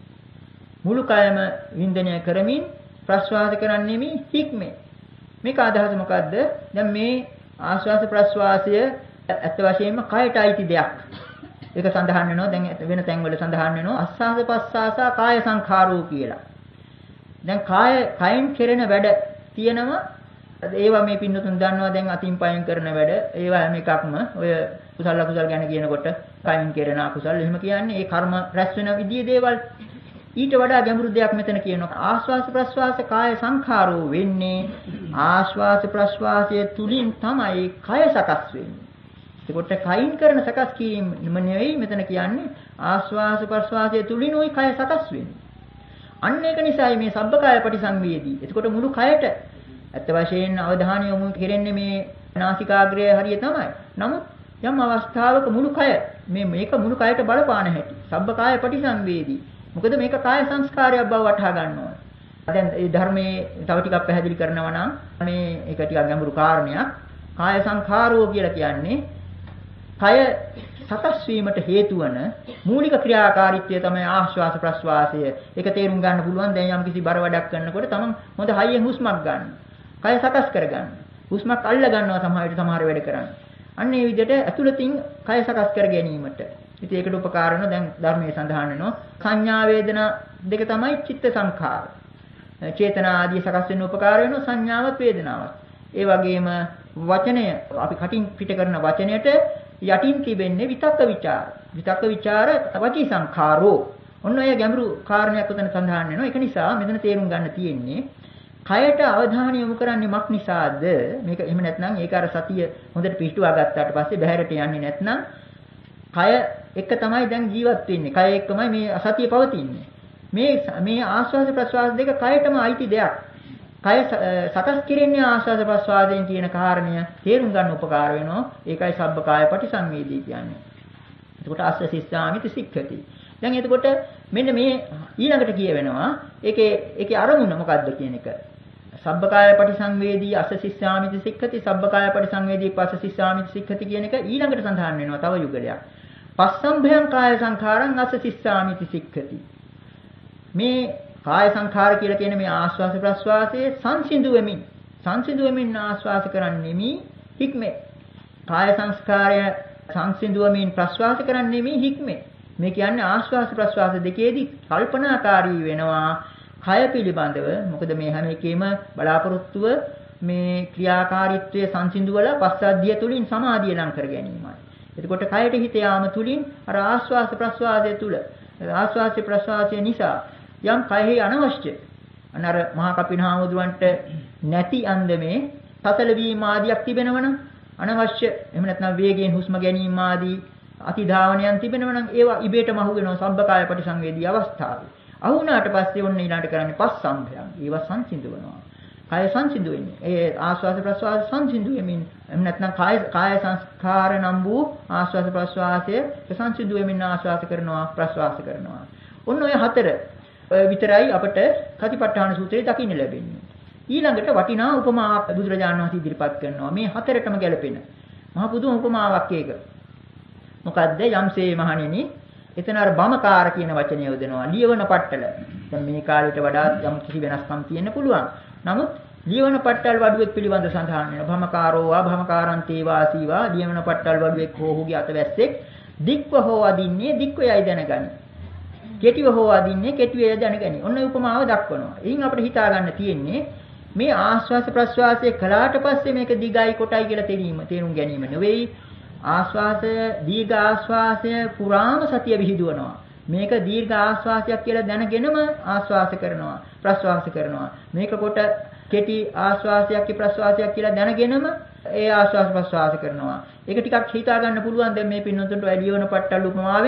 මුළු කයම වින්දනය කරමින් ප්‍රස්වාස කරන්නෙමි හික්මේ. මේක අදහස මොකද්ද? දැන් මේ ආස්වාස ප්‍රස්වාසය ඇත්ත වශයෙන්ම කයට අයිති දෙයක්. ඒක සඳහන් වෙනවා දැන් වෙන තැන්වල සඳහන් වෙනවා අස්වාස පස්වාසා කාය සංඛාරෝ කියලා. දැන් කයෙන් කෙරෙන වැඩ තියෙනවා. ඒවා මේ පින්නතුන් දන්නවා දැන් අතින් පයෙන් කරන වැඩ. ඒවා හැම එකක්ම ඔය කුසල අකුසල ගැන කියනකොට කයින් කෙරෙන අකුසල එහෙම කියන්නේ ඒ කර්ම රැස් වෙන විදිහේ දේවල්. ඊට වඩා ගැඹුරු දෙයක් මෙතන කියනවා. ආස්වාස ප්‍රස්වාස කාය සංඛාරෝ වෙන්නේ ආස්වාස ප්‍රස්වාසය තුලින් තමයි කය සකස් වෙන්නේ. ඒකට කයින් කරන සකස් කිරීම නෙවෙයි මෙතන කියන්නේ ආස්වාස ප්‍රස්වාසය තුලින් ওই කය සකස් වෙන්නේ. අන්න ඒක නිසායි මේ සබ්බකාය පටිසංවේදී. එතකොට මුළු කයට ඇත්ත වශයෙන් අවධානය යොමු කෙරෙන්නේ මේ නාසිකාග්‍රය හරිය තමයි. නමුත් යම් අවස්ථාවක මුළු කය මේක මුළු කයට බලපාන හැටි. සබ්බකාය පටිසංවේදී. මොකද මේක කාය සංස්කාරයක් බව වටහා ගන්න ඕන. දැන් මේ ධර්මයේ තව ටිකක් පැහැදිලි කරනවා නම් මේ ඒක ටිකක් ගැඹුරු කාරණයක්. කාය සංඛාරෝ කියලා කියන්නේ කය සකස් වීමට හේතු වන මූලික ක්‍රියාකාරීත්වය තමයි ආශ්වාස ප්‍රශ්වාසය. ඒක තේරුම් ගන්න පුළුවන් දැන් යම් කිසි බර වැඩක් කරනකොට තමන් හොඳ හයියෙන් හුස්මක් ගන්න. කය සකස් කරගන්න. හුස්මක් අල්ල ගන්නවා සමහර වැඩ කරන්නේ. අන්න ඒ විදිහට ඇතුළතින් කය සකස් කර ගැනීමට. ඉතින් ඒකට උපකාර වෙන දැන් ධර්මයේ සඳහන් වෙනවා සංඥා වේදනා දෙක තමයි චිත්ත සංඛාර. චේතනා ආදී සකස් වෙන උපකාර වෙනවා සංඥාවත් වේදනාවත්. ඒ වගේම වචනය අපි කටින් පිට කරන වචනයට යටින් තිබෙන්නේ විතක්ක ਵਿਚාර. විතක්ක ਵਿਚාර වචී සංඛාරෝ. ඔන්න ඔය ගැඹුරු කාරණයක් උතන සඳහන් වෙනවා. ඒක නිසා මෙතන තේරුම් ගන්න තියෙන්නේ කයට අවධානය යොමු කරන්නේ මක් නිසාද? මේක එහෙම නැත්නම් ඒක අර සතිය හොඳට පිහිටුවා ගත්තාට පස්සේ බහැරට යන්නේ නැත්නම් කය එක තමයි දැන් ජීවත් වෙන්නේ. කය එක්කමයි මේ සතිය පවතින්නේ. මේ ආස්වාද ප්‍රස්වාස දෙක කයටම අයිති දෙයක්. කය සකස් කිරෙන්නේ ආස්වාද ප්‍රස්වාදයෙන් කියන කාරණය තේරුම් ගන්න උපකාර වෙනවා. ඒකයි සබ්බකාය පටිසංවේදී කියන්නේ. එතකොට අස්ස සිස්සාමිති සික්ඛති. දැන් එතකොට මෙන්න මේ ඊළඟට කියවෙනවා ඒකේ අරමුණ මොකද්ද කියන එක. සබ්බකාය පටිසංවේදී අස්ස සිස්සාමිති සික්ඛති සබ්බකාය පටිසංවේදී පස්ස සිස්සාමිති සික්ඛති කියන එක ඊළඟට සඳහන් වෙනවා තව යුගලයක්. පස්සම්භයං කාය සංඛාරං අස්ස සිස්සාමිති සික්ඛති. මේ කාය සංඛාර කියලා කියන මේ ආස්වාස ප්‍රස්වාසයේ සංසිඳු වෙමින් ආස්වාස කරන්නෙමි හික්මේ. කාය සංස්කාරය සංසිඳු වෙමින් ප්‍රස්වාස කරන්නෙමි හික්මේ. මේ කියන්නේ ආශ්වාස ප්‍රශ්වාස දෙකේදී කල්පනාකාරී වෙනවා කය පිළිබඳව. මොකද මේ හැම එකෙම බලාපොරොත්තුව මේ ක්‍රියාකාරීත්වයේ සංසිඳුවල පස්සද්ධිය තුලින් සමාධිය ලං කර ගැනීමයි. එතකොට කයට හිත යාම තුලින් අර ආශ්වාස ප්‍රශ්වාසය තුල ආශ්වාස ප්‍රශ්වාසය නිසා යම් කයෙහි අනවශ්‍ය අනර මහා කපිනහාමුදුරන්ට නැති අන්දමේ සසල වීම ආදියක් තිබෙනවනම් අනවශ්‍ය එහෙම නැත්නම් වේගයෙන් හුස්ම ගැනීම ආදී අතිධාවනයන් තිබෙනවනම් ඒවා ඉබේටම අහු වෙනවා සබ්බකාය පරිසංවේදී අවස්ථාවේ. අහු වුණාට පස්සේ ඔන්න ඊළඟට කරන්නේ පස්සම්භයන්. ඒවා සංසිඳවනවා. කාය සංසිඳු වෙන්නේ. ඒ ආස්වාද ප්‍රස්වාස සංසිඳු වෙමින් එහෙම නැත්නම් කාය සංස්කාර නම් වූ ආස්වාද ප්‍රස්වාසය සංසිඳු වෙමින් ආස්වාද කරනවා ප්‍රස්වාස කරනවා. ඔන්න ඔය හතර විතරයි අපට කතිපට්ඨාන සූත්‍රයේ දකින්න ලැබෙන්නේ. ඊළඟට වටිනා උපමාවක් බුදුරජාණන් වහන්සේ ඉදිරිපත් කරනවා. මේ හතරටම ගැලපෙන මහ පුදුම උපමාවක් ඒක. මොකද්ද? යම්සේ මහණෙනි එතන අර බමකාර කියන වචනය යොදනවා. ලියවන පට්ටල. දැන් මේ කාලයට වඩා යම් කිසි වෙනස්කම් තියෙන්න පුළුවන්. නමුත් ලියවන පට්ටල් වඩුවෙක් පිළිබඳ සඳහන් වෙනවා. භමකාරෝ වා භමකාරන්තේ වාසීවා ලියවන පට්ටල් වඩුවෙක් හෝ ඔහුගේ අතවැස්සෙක් දික්ව හෝ අදින්නේ දික්වයයි දැනගනි. කෙටිව හෝ අදින්නේ කෙටිවයයි දැනගනි. ඔන්න උපමාව දක්වනවා. එයින් අපිට හිතා ගන්න තියෙන්නේ මේ ආශ්වාස ප්‍රශ්වාසයේ කලාට පස්සේ මේක දිගයි කොටයි කියලා තේරුම් ගැනීම නෙවෙයි. ආශ්වාසය දීර්ඝ ආශ්වාසය පුරාම සතිය විහිදුවනවා. මේක දීර්ඝ ආශ්වාසයක් කියලා දැනගෙනම ආශ්වාස කරනවා ප්‍රශ්වාස කරනවා. මේක කොට කෙටි ආශ්වාසයක් ප්‍රශ්වාසයක් කියලා දැනගෙනම ඒ ආශ්වාස ප්‍රශ්වාස කරනවා. ඒක ටිකක් හිතා ගන්න පුළුවන් දැන් මේ පින්නතුන්ට වැඩි වෙන පට්ටල් උපමාවේ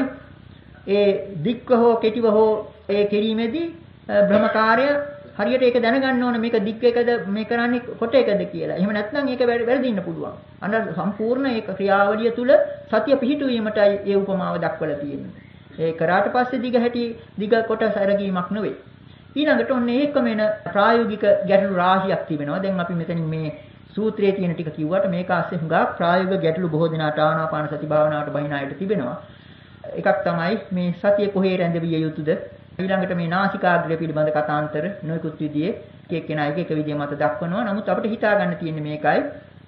ඒ දික්ව හෝ කෙටිව හෝ ඒ කිරීමේදී භ්‍රමකාරය හරියට ඒක දැනගන්න ඕනේ මේක දික් එකද මේ කරන්නේ කොට එකද කියලා. එහෙම නැත්නම් ඒක වැරදින්න පුළුවන්. අන්න සම්පූර්ණ ඒක ක්‍රියාවලිය තුල සතිය පිහිටුවීමටයි ඒ උපමාව දක්වලා තියෙන්නේ. ඒ කරාට පස්සේ දිග කොට සැරගීමක් නෙවෙයි. ඊළඟට ඔන්න ඒකම එන ප්‍රායෝගික ගැටලු රාශියක් තිබෙනවා. දැන් අපි මෙතනින් මේ සූත්‍රයේ තියෙන ටික කිව්වට මේක ASCII හුඟක් ප්‍රායෝගික ගැටලු බොහෝ දෙනාට ආනාපාන සති භාවනාවට බහින අයට තිබෙනවා. එකක් තමයි මේ සතිය කොහේ රැඳවිය යුතුද? ඊළඟට මේ නාසිකාග්‍රය පිළිබඳ කතාන්තර නොයෙකුත් විදිහේ එක්කෙනා එක විදිහ මත දක්වනවා. නමුත් අපිට හිතා ගන්න තියෙන්නේ මේකයි.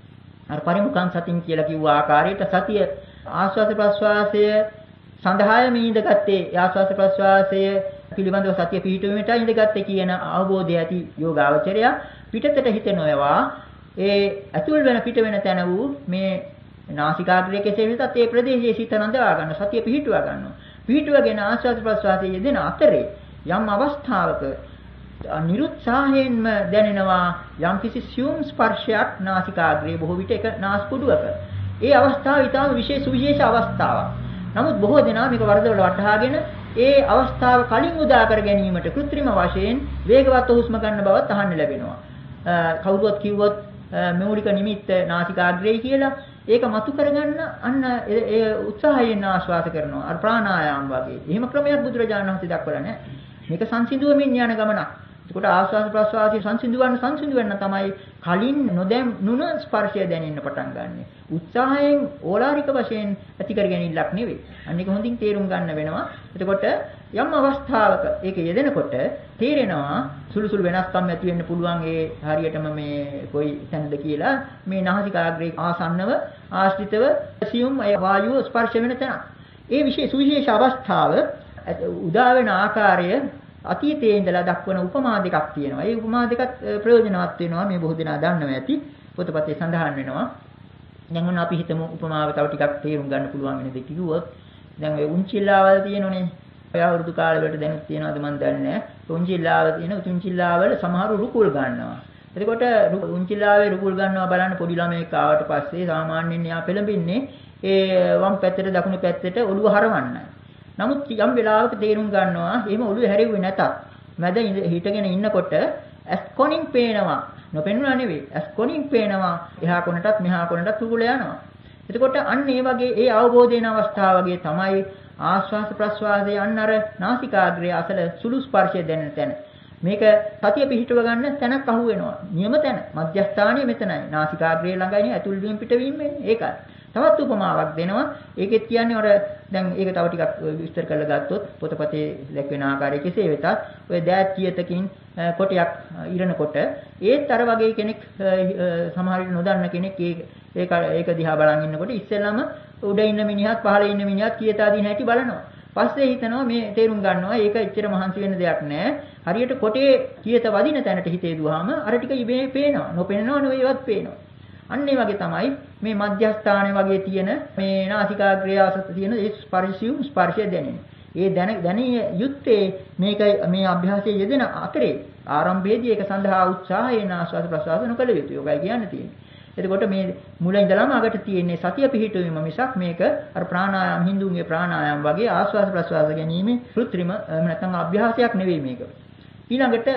අර පරිමුඛං සතින් කියලා කිව්ව ආකාරයට සතිය ආස්වාද ප්‍රස්වාසය සඳහාය මේ ඉඳගත්තේ ආස්වාද ප්‍රස්වාසය පිළිබඳව සතිය පිහිටුවීමට ඉඳගත්තේ කියන අවබෝධය ඇති යෝගාවචරය පිටතට හිතෙනවා ඒ අතුල් වෙන පිට වෙන තැන වූ මේ නාසිකාග්‍රයේ කෙසේ වෙතත් ඒ ප්‍රදේශයේ සිත නඳවා ගන්න සතිය පිහිටුවා ගන්නවා. පිහිටුවගෙන ආස්වාද ප්‍රස්වාසයේ යෙදෙන අතරේ යම් අවස්ථාවක නිරුත්සාහයෙන්ම දැනෙනවා යම් කිසි සියුම් ස්පර්ශයක් නාසිකාග්‍රයේ බොහෝ විට එක නාස්පුඩුවක. ඒ අවස්ථාව ඊටම විශේෂ අවස්ථාවක්. නමුත් බොහෝ දෙනා මේක වරදවල වටහාගෙන ඒ අවස්ථාව කලින් උදා කර ගැනීමට කෘත්‍රිම වශයෙන් වේගවත් හුස්ම ගන්න බවත් අහන්න ලැබෙනවා. කවුරුවත් කිව්වොත් මූලික නිමිත්ත නාසිකාග්‍රේ කියලා ඒක මතු කරගන්න අන්න ඒ උත්සාහයෙන් ආශ්වාස කරනවා. අර ප්‍රාණායාම වගේ. එහෙම ක්‍රමයක් බුදුරජාණන් වහන්සේ දක්වලා නැහැ. මේක සංසිඳුවමින් යන ගමනක්. එතකොට ආශ්වාස ප්‍රශ්වාසයේ සංසිඳුවන්න තමයි කලින් නුන ස්පර්ශය දැනෙන්න පටන් ගන්නෙ. උත්සාහයෙන් ඕලාරික වශයෙන් ඇති කර ගැනීමක් නෙවෙයි. අන්න ඒක හොඳින් තේරුම් ගන්න වෙනවා. එතකොට යම් අවස්ථාවක ඒක යෙදෙනකොට තේරෙනවා සුළු වෙනස්කම් ඇති වෙන්න පුළුවන් ඒ හරියටම මේ කොයි තැනද කියලා මේ නාසිකාග්‍රේ ආසන්නව ආශ්‍රිතව සියුම් වායුව ස්පර්ශ වෙන තැන. ඒ විශේෂ අවස්ථාව උදා වෙන ආකාරය අතීතයේ ඉඳලා දක්වන උපමා දෙකක් තියෙනවා. ඒ උපමා දෙකත් ප්‍රයෝජනවත් වෙනවා. මේ බොහෝ දෙනා දන්නවා ඇති. පොතපතේ සඳහන් වෙනවා. දැන් ඔන්න අපි හිතමු උපමාව තව ටිකක් තේරුම් ගන්න පුළුවන් වෙන දෙයක් කිව්වොත් දැන් ඔය උන්චිල්ලාවල් තියෙනෝනේ. ඔය අවුරුදු කාලේ වලට දැනුත් තියනවද මන් දන්නේ නැහැ. උන්චිල්ලාවල් තියෙන උන්චිල්ලාවල් සමහරු රුකුල් ගන්නවා. එතකොට උන්චිල්ලාවේ රුකුල් ගන්නවා බලන්න පොඩි ළමයෙක් ආවට පස්සේ සාමාන්‍යයෙන් එයා පෙළඹින්නේ ඒ වම් පැත්තට දකුණු පැත්තට ඔළුව හරවන්නයි. නමුත් යම් වෙලාවක තේරුම් ගන්නවා එහෙම ඔළුව හැරෙන්නේ නැතත් මැද හිටගෙන ඉන්නකොට ඇස් කොනින් පේනවා. නොපෙනුනා නෙවෙයි. ඇස් කොනින් පේනවා. එහා කොනටත් මෙහා කොනටත් රුකුල යනවා. එතකොට අන්න ඒ වගේ ඒ අවබෝධයන අවස්ථාව වගේ තමයි ආශ්වාස ප්‍රශ්වාසයේ අන්න අර නාසිකාග්‍රයේ අසල සුළු ස්පර්ශය දැනෙන තැන. මේක සතිය පිහිටව ගන්න තැනක් අහු වෙනවා. නියම තැන. මධ්‍යස්ථානයේ මෙතනයි. නාසිකාග්‍රයේ ළඟයි ඇතුල් වීම පිටවීම වෙන්නේ. ඒකයි. තවත් උපමාවක් දෙනවා. ඒකෙත් කියන්නේ අර දැන් ඒක තව ටිකක් විස්තර කරලා ගත්තොත් පොතපතේ දැක්වෙන ආකාරයේ කෙසේ වෙතත් ඔය දෑත් කියතකින් කොටයක් ඉරනකොට ඒත් අර වගේ කෙනෙක් සමහර විට නොදන්න කෙනෙක් ඒක දිහා බලන් ඉන්නකොට ඉස්සෙල්ලාම උඩ ඉන්න මිනිහත් පහළ ඉන්න මිනිහත් කීයතා දින හැටි බලනවා. පස්සේ හිතනවා මේ තේරුම් ගන්නවා ඒක එච්චර මහන්සි වෙන දෙයක් නෑ. හරියට කොටේ කියත වදින තැනට හිතේ දුවාම අර ටික ඉබේ පේනවා. නොපෙනෙනව නෙවෙයිවත් පේනවා. අන්න ඒ වගේ තමයි මේ මධ්‍යස්ථානයේ වගේ තියෙන මේ නාසිකාග්‍රය අසත තියෙන ඒ ස්පර්ශය දැනෙන්නේ. ඒ දැනිය යුත්තේ මේකයි මේ අභ්‍යාසයේ යෙදෙන අතරේ ආරම්භයේදී ඒක සඳහා උත්සාහයෙන් ආස්වාද ප්‍රසවාස නොකළ යුතුයි. ඔයගයි කියන්න තියෙන්නේ. එතකොට මේ මුල ඉඳලාම අගට තියෙන්නේ සතිය පිහිටුවීම මිසක් මේක අර ප්‍රාණායාම හින්දුන්ගේ ප්‍රාණායාම වගේ ආස්වාද ප්‍රසවාස ගැනීම කෘත්‍රිම නැත්නම් අභ්‍යාසයක් නෙවෙයි මේක. ඊළඟට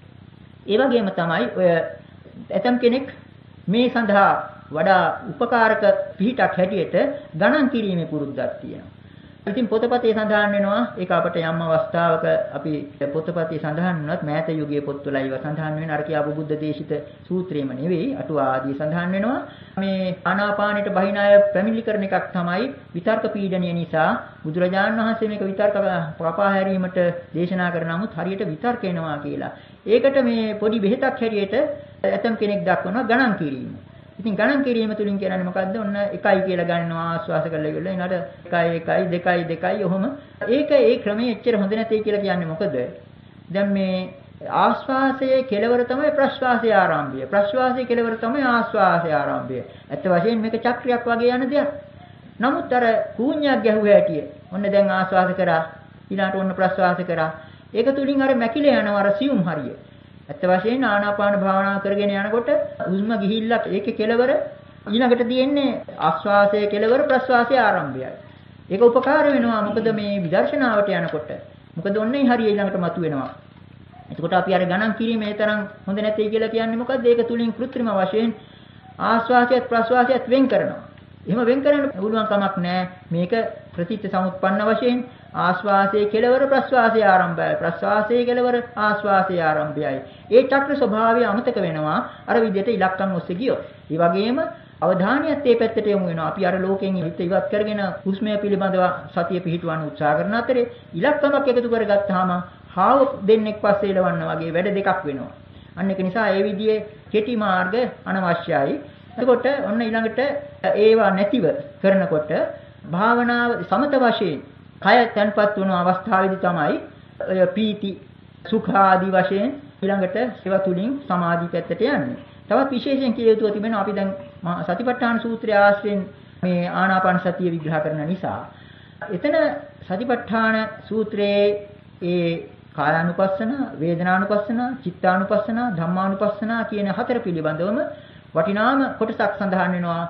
ඒ වගේම තමයි ඔය ඇතම් කෙනෙක් මේ සඳහා වඩා උපකාරක පිහිටක් හැටියට ගණන් කිරීමේ පුරුද්දක් තියෙනවා. ඉතින් පොතපතේ සඳහන් වෙනවා ඒක අපට යම් අවස්ථාවක අපි පොතපතේ සඳහන් වුණත් මෑත යුගයේ පොත්වල ඒවා සඳහන් වෙන අර කියාපු බුද්ධ දේශිත සූත්‍රයම නෙවෙයි අටුවා ආදී සඳහන් වෙනවා මේ ආනාපානෙට බහිණ අය පැමිණිලි කරන එකක් තමයි විතර්ක පීඩනය නිසා බුදුරජාණන් වහන්සේ මේක විතර්ක පපා හැරීමට දේශනා කරන නමුත් හරියට විතර්ක එනවා කියලා. ඒකට මේ පොඩි බෙහෙතක් හැටියට ඇතම් කෙනෙක් දක්වනවා ගණන් කිරීම. ඉතින් ගණන් කිරීම තුලින් කියන්නේ මොකද්ද? ඔන්න 1යි කියලා ගන්නවා ආස්වාස කරලා ඉවරලා ඊළඟට 1 1 2 2 ඔහොම. ඒක ඒ ක්‍රමයේ එච්චර හොඳ නැtei කියලා කියන්නේ මොකද? දැන් මේ ආස්වාසයේ කෙලවර තමයි ප්‍රශ්වාසයේ ආරම්භය. ප්‍රශ්වාසයේ කෙලවර තමයි ආස්වාසයේ ආරම්භය. ඇත්ත වශයෙන්ම මේක චක්‍රයක් වගේ යන දෙයක්. නමුත් අර කූඤ්ඤයක් ගැහුවා හැටිය. ඔන්න දැන් ආස්වාස කරා ඊළඟට ඔන්න ප්‍රශ්වාස කරා. ඒක තුලින් අර මැකිලා යනවා අර සියුම් හරිය. ඇත්ත වශයෙන්ම ආනාපාන භාවනා කරගෙන යනකොට හුස්ම ගිහිල්ලා ඒකේ කෙලවර ඊළඟට තියෙන්නේ ආස්වාසයේ කෙලවර ප්‍රශ්වාසයේ ආරම්භයයි. ඒක උපකාර වෙනවා මොකද මේ විදර්ශනාවට යනකොට. මොකද ඔන්නේ හරිය ඊළඟට මතුවෙනවා. එතකොට අපි අර ගණන් කිරීමේ තරම් හොඳ නැtei කියලා කියන්නේ මොකද්ද? ඒක තුලින් કૃත්‍රිම වශයෙන් ආස්වාසයත් ප්‍රශ්වාසයත් වෙන් කරනවා. එහෙම වෙන් කරන්න පුළුවන් කමක් නැහැ. මේක ප්‍රතිත්‍ය සමුප්පන්න වශයෙන් ආස්වාසයේ කෙලවර ප්‍රශ්වාසයේ ආරම්භයයි ප්‍රශ්වාසයේ කෙලවර ආස්වාසයේ ආරම්භයයි. ඒ චක්‍ර ස්වභාවය අමතක වෙනවා අර විදිහට ඉලක්කම් ඔස්සේ ගියොත්. ඒ වගේම අවධානයත් ඒ පැත්තට යොමු වෙනවා. අපි අර ලෝකෙන් හිත ඉවත් කරගෙන හුස්මය පිළිබඳව සතිය පිහිටවන්න උත්සාහ කරන අතරේ ඉලක්කමක් එකතු කරගත්තාම හාව දෙන්නෙක් පස්සේ එලවන්න වගේ වැඩ දෙකක් වෙනවා. අන්න ඒක නිසා ඒ විදිහේ කෙටි මාර්ග අනවශ්‍යයි. එතකොට ඔන්න ඊළඟට ඒවා නැතිව කරනකොට භාවනාව සමත වශයෙන් කය තැන්පත් වුණු අවස්ථාවේදී තමයි ඔය පීති සුඛ ආදී වශයෙන් ඊළඟට ඒවා තුලින් සමාධි පැත්තට යන්නේ. තවත් විශේෂයෙන් කිය යුතු තිබෙනවා අපි දැන් සතිපට්ඨාන සූත්‍රය ආශ්‍රයෙන් මේ ආනාපාන සතිය විග්‍රහ කරන නිසා එතන සතිපට්ඨාන සූත්‍රයේ ඒ කායානුපස්සන, වේදනානුපස්සන, චිත්තානුපස්සන, ධම්මානුපස්සන කියන හතර පිළිබඳවම වටිනාම කොටසක් සඳහන් වෙනවා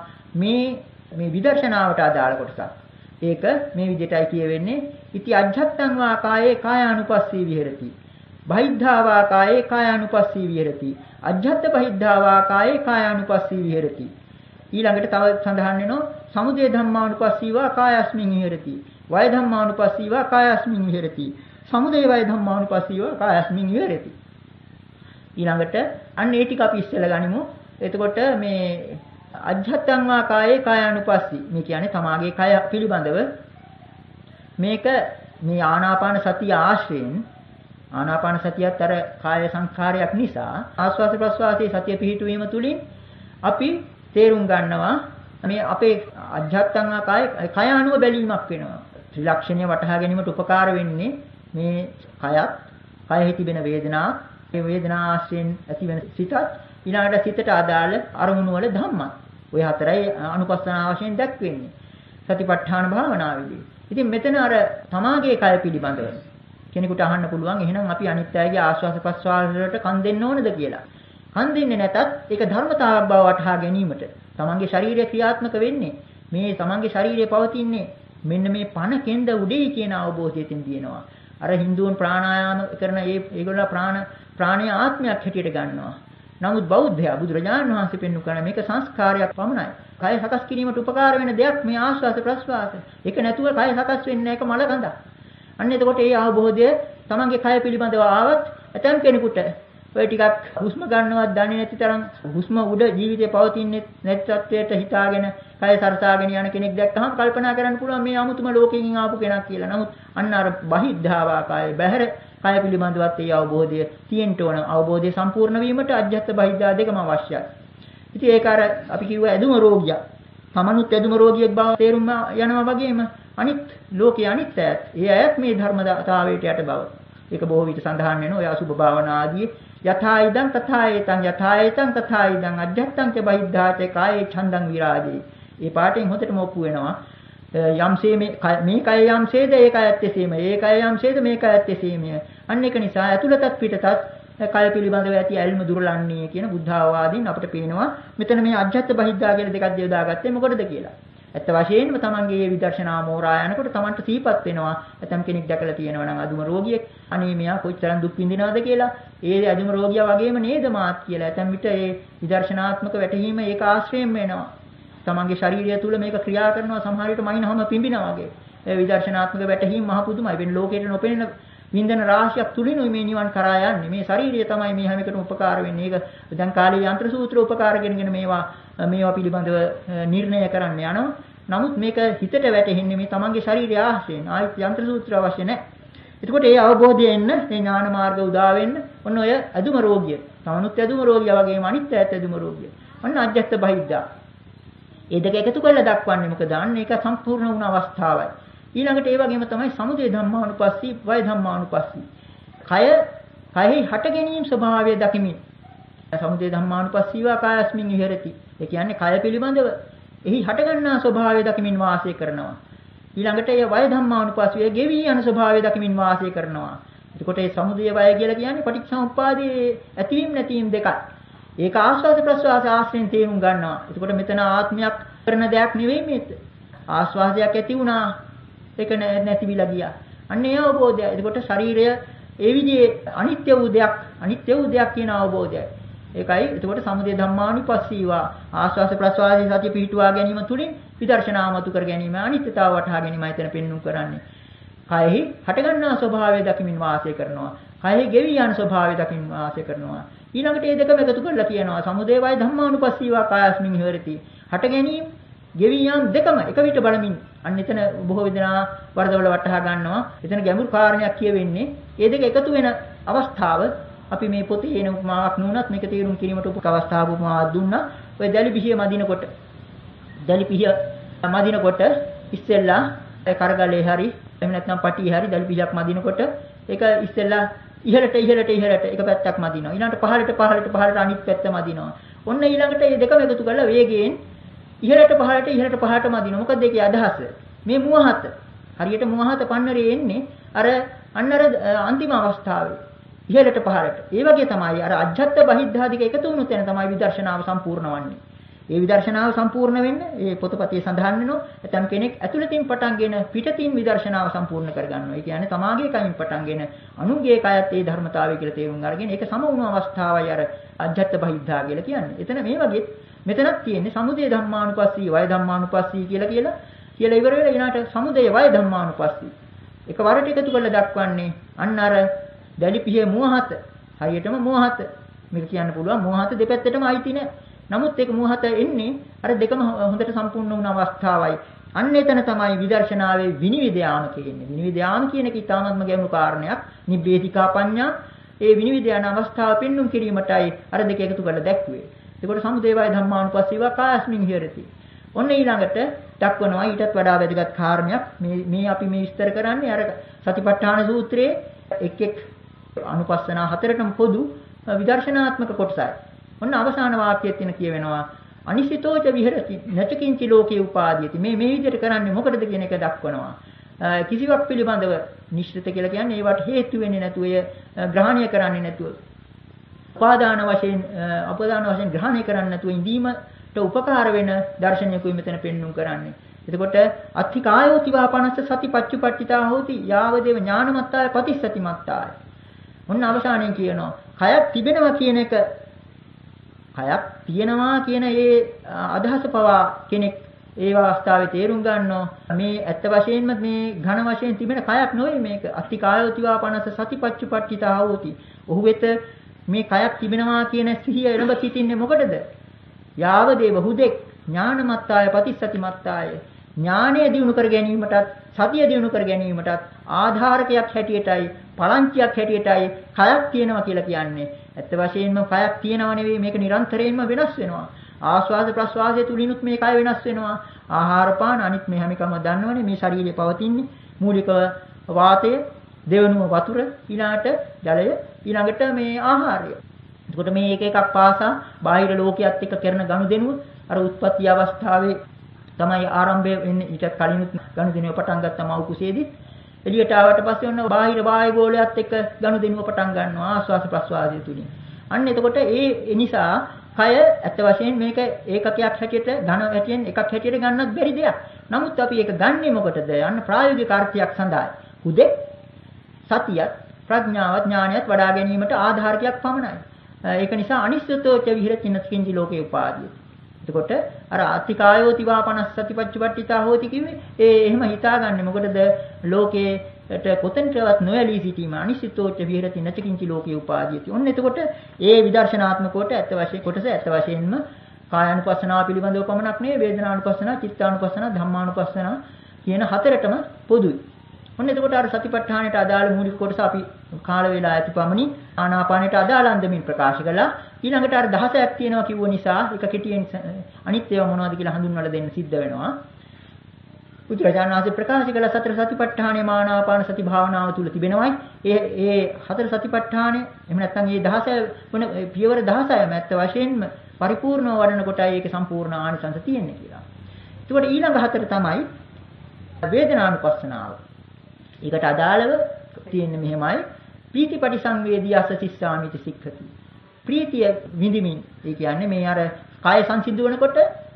මේ විදර්ශනාවට අදාළ කොටසක්. ඒක මේ විදිහටයි කියවෙන්නේ ඉති අජ්ජත්තං වා කායේ කායානුපස්සී විහෙරති. බහිද්ධා වා කායේ කායානුපස්සී විහෙරති. අජ්ජත්ත බහිද්ධා වා කායේ කායානුපස්සී විහෙරති. ඊළඟට තව සඳහන් වෙනවා සමුදය ධම්මානුපස්සී වා කායස්මින් විහෙරති. වය ධම්මානුපස්සී වා කායස්මින් විහෙරති. සමුදය වය ධම්මානුපස්සී වා කායස්මින් විහෙරති. ඊළඟට අන්න ඒ ටික අපි ඉස්සෙල්ලා ගනිමු. එතකොට මේ අජ්ජත්තං වා කායේ කායානුපස්සී මේ කියන්නේ තමාගේ කය පිළිබඳව මේක මේ ආනාපාන සතිය ආශ්‍රයෙන් ආනාපාන සතියත් අර කාය සංස්කාරයක් නිසා ආස්වාද ප්‍රස්වාසයේ සතිය පිහිටුවීම තුලින් අපි තේරුම් ගන්නවා මේ අපේ අජ්ජත්තං වා කායේ කය අනුව බැලීමක් වෙනවා. ත්‍රිලක්ෂණය වටහා ගැනීමට උපකාර වෙන්නේ මේ කයත් කයෙහි තිබෙන වේදනා ඒ වේදනා ආශ්‍රයෙන් ඇතිවෙන සිතත් ඊළඟට සිතට අදාළ අරමුණු වල ධම්මත්. ඔය හතරයි අනුපස්සනාව වශයෙන් දැක්වෙන්නේ. සතිපට්ඨාන භාවනාවේදී. ඉතින් මෙතන අර තමාගේ කය පිළිබඳව කෙනෙකුට අහන්න පුළුවන් එහෙනම් අපි අනිත් අයගේ ආශ්වාස ප්‍රශ්වාස වලට කන් දෙන්න ඕනද කියලා. කන් දෙන්නේ නැතත් ඒක ධර්මතාවක් බව වටහා ගැනීමට තමන්ගේ ශරීරය ක්‍රියාත්මක වෙන්නේ මේ තමන්ගේ ශරීරය පවතින්නේ මෙන්න මේ පණ කෙන්ද උඩේ කියන අවබෝධයෙන් තියෙනවා. අර හින්දුන් ප්‍රාණායාම කරන ඒගොල්ලෝ ප්‍රාණීය ආත්මයක් හැටියට ගන්නවා. නමුත් බෞද්ධයා බුදුරජාණන් වහන්සේ පෙන්වු කරන මේක සංස්කාරයක් පමණයි. කය සකස් කිරීමට උපකාර වෙන දෙයක් මේ ආශ්වාස ප්‍රශ්වාස. ඒක නැතුව කය සකස් වෙන්නේ නැහැ. ඒක මල ගඳක්. අන්න එතකොට ඒ අවබෝධය තමන්ගේ කය පිළිබඳව ආවත් ඇතම් කෙනෙකුට ඔය ටිකක් හුස්ම ගන්නවත් දන්නේ නැති තරම් හුස්ම උඩ ජීවිතේ පවතින්නේ නැති තත්වයට හිතාගෙන කය සරසාගෙන යන කෙනෙක් දැක්කහම කල්පනා කරන්න පුළුවන් මේ 아무තුම ලෝකෙකින් ආපු කෙනෙක් කියලා. නමුත් අන්න අර බහිද්ධාවා කය බහැර කය පිළිබඳවත් ඒ අවබෝධය තියෙන්න ඕන. අවබෝධය සම්පූර්ණ වීමට අජ්ජත් බහිද්ධා දෙකම අවශ්‍යයි. ඉතින් ඒක අර අපි කිව්ව ඇදුම රෝගියා. තමනුත් ඇදුම රෝගියෙක් බව තේරුම් යනවා වගේම අනිත් ලෝකයේ අනිත් අයත් ඒ අයත් මේ ධර්මතාවයට යට බව. ඒක බොහෝ විට සඳහන් වෙනවා. ඔය අසුභ භාවනා ආදී යථා ඉදං තථා ඒතං යථා ඒතං තථා ඉදං අජ්ජත්තං ච බහිද්ධාච කායේ ඡන්දං විරාජේ. මේ පාඩයෙන් හොඳටම ඔප්පු වෙනවා. යම්සේ මේ කය යම්සේද ඒක ඇත්ත එසේම. ඒ කය යම්සේද මේක ඇත්ත එසේමය. අන්න ඒක නිසා ඇතුළතත් පිටතත් කය පිළිබඳව ඇති ඇල්ම දුරලන්නේ කියන බුද්ධාවාදීන් අපිට පේනවා. මෙතන මේ අජ්ජත් බහිද්ධා කියන දෙකක් යොදාගත්තේ මොකටද කියලා. ඇත්ත වශයෙන්ම තමන්ගේ මේ විදර්ශනා මෝරා යනකොට තමන්ට සීපත් වෙනවා. ඇතම් කෙනෙක් දැකලා තියෙනවා නම් අදුම රෝගියෙක්. අනේ මෙයා කොච්චරම් දුක් විඳිනවද කියලා. ඒ අදුම රෝගියා වගේම නේද මාත් කියලා. ඇතම් විට ඒ විදර්ශනාත්මක වැටහීම ඒක ආශ්‍රයෙන් වෙනවා. තමන්ගේ ශාරීරිය තුල මේක ක්‍රියා කරනවා. සමහර විට මයින්හම පිඹිනවා වගේ. ඒ විදර්ශනාත්මක වැටහීම මහ පුදුමයි. වෙන ලෝකයට නොපෙනෙන වින්දන රාශියක් තුලිනුයි මේ නිවන් කරා යන්නේ. මේ ශාරීරිය තමයි මේ හැම එකටම උපකාර වෙන්නේ. ඒක දැන් කාලේ යන්ත්‍ර සූත්‍ර උපකාර කරගෙන මේවා පිළිබඳව නිර්ණය කරන්න යනවා. නමුත් මේක හිතට වැටෙන්නේ මේ තමන්ගේ ශාරීරිය ආශ්‍රයෙන්. ආයිත් යන්ත්‍ර සූත්‍ර අවශ්‍ය නැහැ. එතකොට ඒ අවබෝධය එන්න, මේ ඥාන මාර්ග උදා වෙන්න ඔන්න ඔය අදුම රෝගිය. තමනුත් අදුම රෝගියා වගේම අනිත් ඇත්ත අදුම රෝගිය. ඔන්න අජ්ජත් බහිද්දා. ඒ දෙක එකතු කරලා දක්වන්නේ මොකද? අන්න ඒක සම්පූර්ණ වුණ අවස්ථාවයි. ඊළඟට ඒ වගේම තමයි සමුදය ධම්මානුපස්සී, වය ධම්මානුපස්සී. කයෙහි හට ගැනීම ස්වභාවය දකිමින් සමුදය ධම්මානුපස්සීවා කායස්මින් විහෙරති. ඒ කියන්නේ කය පිළිබඳව එහි හට ගන්නා ස්වභාවය දකිමින් වාසය කරනවා. ඊළඟට ඒ වය ධම්මානුපස්සීවේ ගෙවි යන ස්වභාවය දකිමින් වාසය කරනවා. එතකොට මේ සමුදය වය කියලා කියන්නේ පටිච්චසමුප්පාදයේ ඇතිවීම නැතිවීම දෙකයි. ඒක ආස්වාද ප්‍රසවාස ආශ්‍රයෙන් තේරුම් ගන්නවා. එතකොට මෙතන ආත්මයක් කරන දෙයක් නෙවෙයි මේක. ආස්වාදයක් ඇති වුණා. ඒක නැතිවිලා ගියා. අන්න ඒ අවබෝධය. එතකොට ශරීරය ඒ විදිහේ අනිත්‍ය වූ දෙයක් කියන අවබෝධයයි. ඒකයි එතකොට සමුදය ධම්මානුපස්සීවා ආස්වාස ප්‍රසවාසී සතිය පිහිටුවා ගැනීම තුලින් විදර්ශනාමතු කර ගැනීම අනිත්‍යතාව වටහා ගැනීම එතන පෙන්වුම් කරන්නේ. කයෙහි හටගන්නා ස්වභාවය දකිමින් වාසය කරනවා. කයෙහි ගෙවි යන ස්වභාවය දකිමින් වාසය කරනවා. ඊළඟට මේ දෙකම එකතු කරලා කියනවා සමුදය වය ධම්මානුපස්සීවා කායස්මින් විහෙරති. හට ගැනීම ගෙවි යාම දෙකම එක විට බලමින් අන්න එතන බොහෝ වේදනා වර්ධවල වටහා ගන්නවා. එතන ගැඹුරු කාරණයක් කියවෙන්නේ. මේ දෙක එකතු වෙන අවස්ථාව අපි මේ පොතේ එන උපමාවක් නුනත් මේක තීරුම් කිරීමට උපක අවස්ථාව උපමාවක් දුන්නා. ඔය දැලිපිහිය මදිනකොට ඉස්සෙල්ලා කරගලේ හරි එහෙම නැත්නම් පටියේ හරි දැලිපිහියක් මදිනකොට ඒක ඉස්සෙල්ලා ඉහළට එක පැත්තක් මදිනවා. ඊළඟට පහළට අනිත් පැත්ත මදිනවා. ඔන්න ඊළඟට මේ දෙකම එකතු කරලා වේගයෙන් ඉහළට පහළට මදිනවා. මොකද ඒකේ අදහස? මේ මුවහත හරියට මුවහත පන්නරේ එන්නේ අර අන්තිම අවස්ථාවේ ඉහළට පහළට. ඒ වගේ තමයි අර අජ්ජත් බහිද්ධාදික එකතු වුණු තැන තමයි විදර්ශනාව සම්පූර්ණ වන්නේ. ඒ විදර්ශනාව සම්පූර්ණ වෙන්න ඒ පොතපතේ සඳහන් වෙනවා. ඇතම් කෙනෙක් ඇතුළතින් පටන්ගෙන පිටතින් විදර්ශනාව සම්පූර්ණ කරගන්නවා. ඒ කියන්නේ තමාගේ කයින් පටන්ගෙන අනුන්ගේ කයත් ඒ ධර්මතාවය කියලා තේරුම් අරගෙන ඒක සම වුණු අවස්ථාවයි අර අජ්ජත් බහිද්ධා කියලා කියන්නේ. එතන මේ වගේ මෙතනක් තියෙන්නේ සමුදය ධම්මානුපස්සී වය ධම්මානුපස්සී කියලා ඉවර වෙලා ඊළාට සමුදය වය ධම්මානුපස්සී. එකවරට එකතු කරලා දක්වන්නේ අන්න අර දැලිපිහේ මුවහත හරියටම මුවහත මේක කියන්න පුළුවන් මුවහත දෙපැත්තටම අයිති නෑ. නමුත් ඒක මුවහත එන්නේ අර දෙකම හොඳට සම්පූර්ණ වුණ අවස්ථාවයි. අන්න එතන තමයි විදර්ශනාවේ විනිවිදයාම කියන්නේ. විනිවිදයාම කියන එක ඊටාත්ම ගැඹුරු කාරණයක්. නිබ්බේධිකා පඤ්ඤා ඒ විනිවිදයන අවස්ථාව පෙන්눔 කිරීමටයි අර දෙක එකතු කරලා දැක්ුවේ. ඒකට සමුදය වය ධම්මානුපස්සීවා කායස්මින් විහෙරති. ඔන්න ඊළඟට දක්වනවා ඊටත් වඩා වැදගත් කාරණයක්. මේ අපි මේ විස්තර කරන්නේ අර සතිපට්ඨාන සූත්‍රයේ එක් අනුපස්සනා හතරටම පොදු විදර්ශනාත්මක කොටසයි. ඔන්න අවසාන වාක්‍යයේ තියෙන කියවෙනවා අනිසිතෝච විහෙරති නචකින්චි ලෝකේ උපාදීයති. මේ විදිහට කරන්නේ මොකටද කියන එක දක්වනවා. කිසිවක් පිළිබඳව නිශ්චිත කියලා කියන්නේ ඒවට හේතු වෙන්නේ නැතුව ග්‍රහණය කරන්නේ නැතුව උපාදාන වශයෙන් ග්‍රහණය කරන්නේ නැතුව ඉඳීමට උපකාර වෙන දර්ශනයකුයි මෙතන පෙන්වුම් කරන්නේ. එතකොට අත්ථිකායෝතිවා පනස්ස සතිපච්චුපට්ඨිතා හෝති යාවදේව ඥානමත්තාය පතිස්සතිමත්තාය. ඔන්න අවසානයේ කියනවා කයක් තිබෙනවා කියන එක කයක් තියෙනවා කියන ඒ අදහස පවා කෙනෙක් ඒ අවස්ථාවේ තේරුම් ගන්නවා මේ ඇත්ත වශයෙන්ම මේ ඝන වශයෙන් තිබෙන කයක් නෙවෙයි මේක අත්ථිකායෝතිවා පනස්ස සතිපච්චුපට්ඨිතා හෝති. ඔහු වෙත මේ කයක් තිබෙනවා කියන සිහිය එළඹ සිටින්නේ මොකටද? යාවදේව හුදෙක් ඥානමත්තාය පතිස්සතිමත්තාය ඥානය දිනු කර ගැනීමටත් සතිය දිනු කර ගැනීමටත් ආධාරකයක් හැටියටයි පලංචියක් හැටියටයි කයක් තියෙනවා කියලා කියන්නේ. ඇත්ත වශයෙන්ම කයක් තියෙනව නෙවෙයි මේක නිරන්තරයෙන්ම වෙනස් වෙනවා. ආස්වාද ප්‍රස්වාසයේ තුලිනුත් මේ කය වෙනස් වෙනවා. ආහාර පාන අනිත් මේ හැම එකම දන්නවනේ මේ ශරීරයේ පවතින්නේ මූලික වාතය, දෙවනුව වතුර, ඊළාට ජලය, ඊළඟට මේ ආහාරය. එතකොට මේ එක එකක් පාසා බාහිර ලෝකයක් එක්ක කරන ගනුදෙනුව අර උත්පත්ති අවස්ථාවේ තමයි ආරම්භය වෙන්නේ. ඊටත් කලින් ගනුදෙනුව පටන් ගත්තා මව් කුසේදී. එළියට ආවට පස්සේ ඔන්න බාහිර වායු ගෝලයක් එක්ක ගනුදෙනුව පටන් ගන්නවා ආස්වාස ප්‍රස්වාසය තුලින්. අන්න එතකොට ඒ නිසා කය ඇත්ත වශයෙන් මේක ඒකකයක් හැටියට ඝන හැටියෙන් එකක් හැටියට ගන්නත් බැරි දෙයක්. නමුත් අපි ඒක ගන්නෙ මොකටද? අන්න ප්‍රායෝගික අර්ථයක් සඳහායි. උදේ සතියත් ප්‍රඥාවත් ඥානයත් වඩා ගැනීමට ආධාරකයක් පමණයි. ඒක නිසා අනිස්සතෝච විහෙරති නත්කින්ජි ලෝකේ උපාදී. එතකොට අර අතිකායෝති වාපනස් සතිපච්චපට්ඨිතා හෝති කිව්වේ එහෙම හිතාගන්නේ මොකටද? ලෝකේට කොතෙන්ටවත් නොඇලී සිටීම අනිස්සතෝච විහෙරති නත්කින්ජි ලෝකේ උපාදීති. ඔන්න එතකොට ඒ විදර්ශනාත්මකවට ඇත්ත වශයෙන් කොටස ඇත්ත වශයෙන්ම කායानुපස්සනාව පිළිබඳව පමණක් නෙවෙයි වේදනානුපස්සනාව, චිත්තානුපස්සනාව, ධම්මානුපස්සනාව කියන හතරටම පොදුයි. ඔන්න එතකොට අර සතිපට්ඨානයට අදාළ මූලික කොටස අපි කාල වේලා ඇති පමණින් ආනාපානයට අදාළ අන්දමින් ප්‍රකාශ කළා. ඊළඟට අර 16ක් තියෙනවා කිව්ව නිසා එක කෙටියෙන් අනිත් ඒවා මොනවද කියලා හඳුන්වලා දෙන්න සිද්ධ වෙනවා. බුදුරජාණන් වහන්සේ ප්‍රකාශ කළ සතර සතිපට්ඨානයේ ආනාපාන සති භාවනාව තුල තිබෙනවායි. ඒ හතර සතිපට්ඨානය එහෙම නැත්නම් මේ 16 වෙන පියවර 16ම ඇත්ත වශයෙන්ම පරිපූර්ණව වඩන කොටයි ඒකේ සම්පූර්ණ ආනිසංස තියෙන්නේ කියලා. ඒකට ඊළඟ හතර තමයි වේදනානුපස්සනාව. ඒකට අදාළව තියෙන්නේ මෙහෙමයි ප්‍රීතිපටි සංවේදී අස සිස්සාමිති සික්ඛති. ප්‍රීතිය විඳිමින් ඒ කියන්නේ මේ අර කාය සංසිඳුවනකොට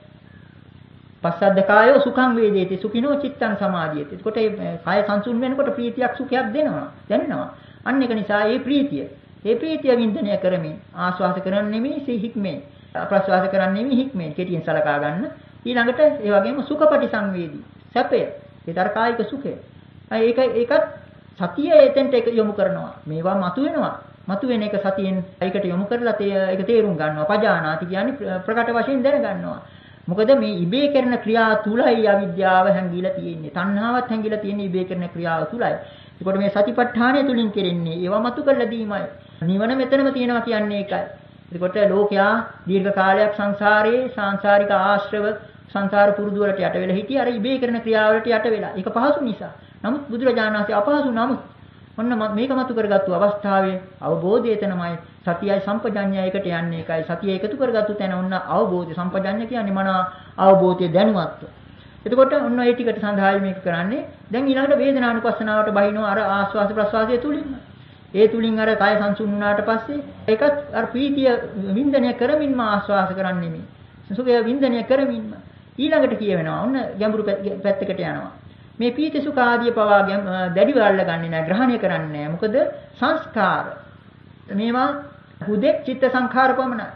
පස්සද්ද කායෝ සුඛං වේදේති සුඛිනෝ චිත්තං සමාධියති. එතකොට මේ කාය සංසුන් වෙනකොට ප්‍රීතියක් සුඛයක් දැනෙනවා. අන්න ඒක නිසා මේ ප්‍රීතිය වින්දනය කරමින් ආස්වාද කරන්නේ නෙමෙයි හික්මේ. ප්‍රස්වාස කරන්නේ නෙමෙයි හික්මේ. කෙටියෙන් සලකා ගන්න. ඊළඟට ඒ වගේම සුඛපටි සංවේදී සැපය. ඒතර කායික සුඛය. ඒකත් සතිය එතෙන්ට යොමු කරනවා. මේවා මතුවෙනවා. මතුවෙන එක සතියෙන් ඒකට යොමු කරලා ඒක තේරුම් ගන්නවා. පජානාති කියන්නේ ප්‍රකට වශයෙන් දැන ගන්නවා. මොකද මේ ඉබේ කරන ක්‍රියාව තුලයි අවිද්‍යාව හැංගිලා තියෙන්නේ. තණ්හාවත් හැංගිලා තියෙන්නේ ඉබේ කරන ක්‍රියාව තුලයි. ඒකට මේ සතිපට්ඨානය තුලින් කෙරෙන්නේ ඒවා මතු කරලා දීමයි. නිවන මෙතනම තියෙනවා කියන්නේ ඒකයි. ඒකට ලෝකයා දීර්ඝ කාලයක් සංසාරයේ සාංශාරික ආශ්‍රව සංසාර පුරුදු වලට යට වෙලා හිටියේ අර ඉබේ කරන ක්‍රියාවලට යට වෙලා. ඒක පහසු නිසා. නමුත් බුදුරජාණන් වහන්සේ අපහසු නමුත් ඔන්න මේක මතු කරගත්තු අවස්ථාවේ අවබෝධය එතනමයි සතියයි සම්පජඤ්ඤය එකට යන්නේ ඒකයි සතිය එකතු කරගත්තු තැන ඔන්න අවබෝධය සම්පජඤ්ඤය කියන්නේ මන අවබෝධය දැනුවත්ව. එතකොට ඔන්න ඒ ටිකට සඳහායි මේක කරන්නේ. දැන් ඊළඟට වේදනානුපස්සනාවට බහිනවා අර ආස්වාද ප්‍රස්වාසය තුලින්ම. ඒ තුලින් අර කය සංසුන් වුණාට පස්සේ ඒකත් අර ප්‍රීතිය වින්දනය කරමින්ම ආස්වාද කරන්නේ නෙමෙයි. සුඛය වින්දනය කරමින්ම ඊළඟට කියවෙනවා ඔන්න ගැඹුරු පැත්තකට යනවා. මේ පීති සුඛ ආදී පවා දැඩිව අල්ලගන්නේ නැහැ ග්‍රහණය කරන්නේ නැහැ. මොකද සංස්කාර මේවා හුදෙක් චිත්ත සංඛාර පමණයි.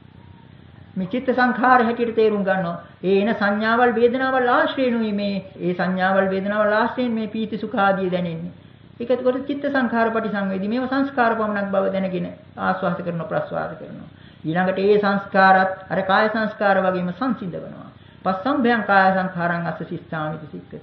මේ චිත්ත සංඛාර හැටියට තේරුම් ගන්නවා. ඒ එන සංඥාවල් වේදනාවල් ආශ්‍රේණුයි මේ ඒ සංඥාවල් වේදනාවල් ආශ්‍රේණ මේ පීති සුඛ ආදී දැනෙන්නේ. ඒක එතකොට චිත්ත සංඛාර පටිසංවේදී මේවා සංස්කාර පමණක් බව දැනගෙන ආස්වාද කරනවා ප්‍රස්වාද කරනවා. ඊළඟට ඒ සංස්කාරات අර කාය සංස්කාර වගේම සංසිඳවනවා. පස්සම්භයං කාය සංඛාරං අස්ස සිස්සාමිති සික්කති.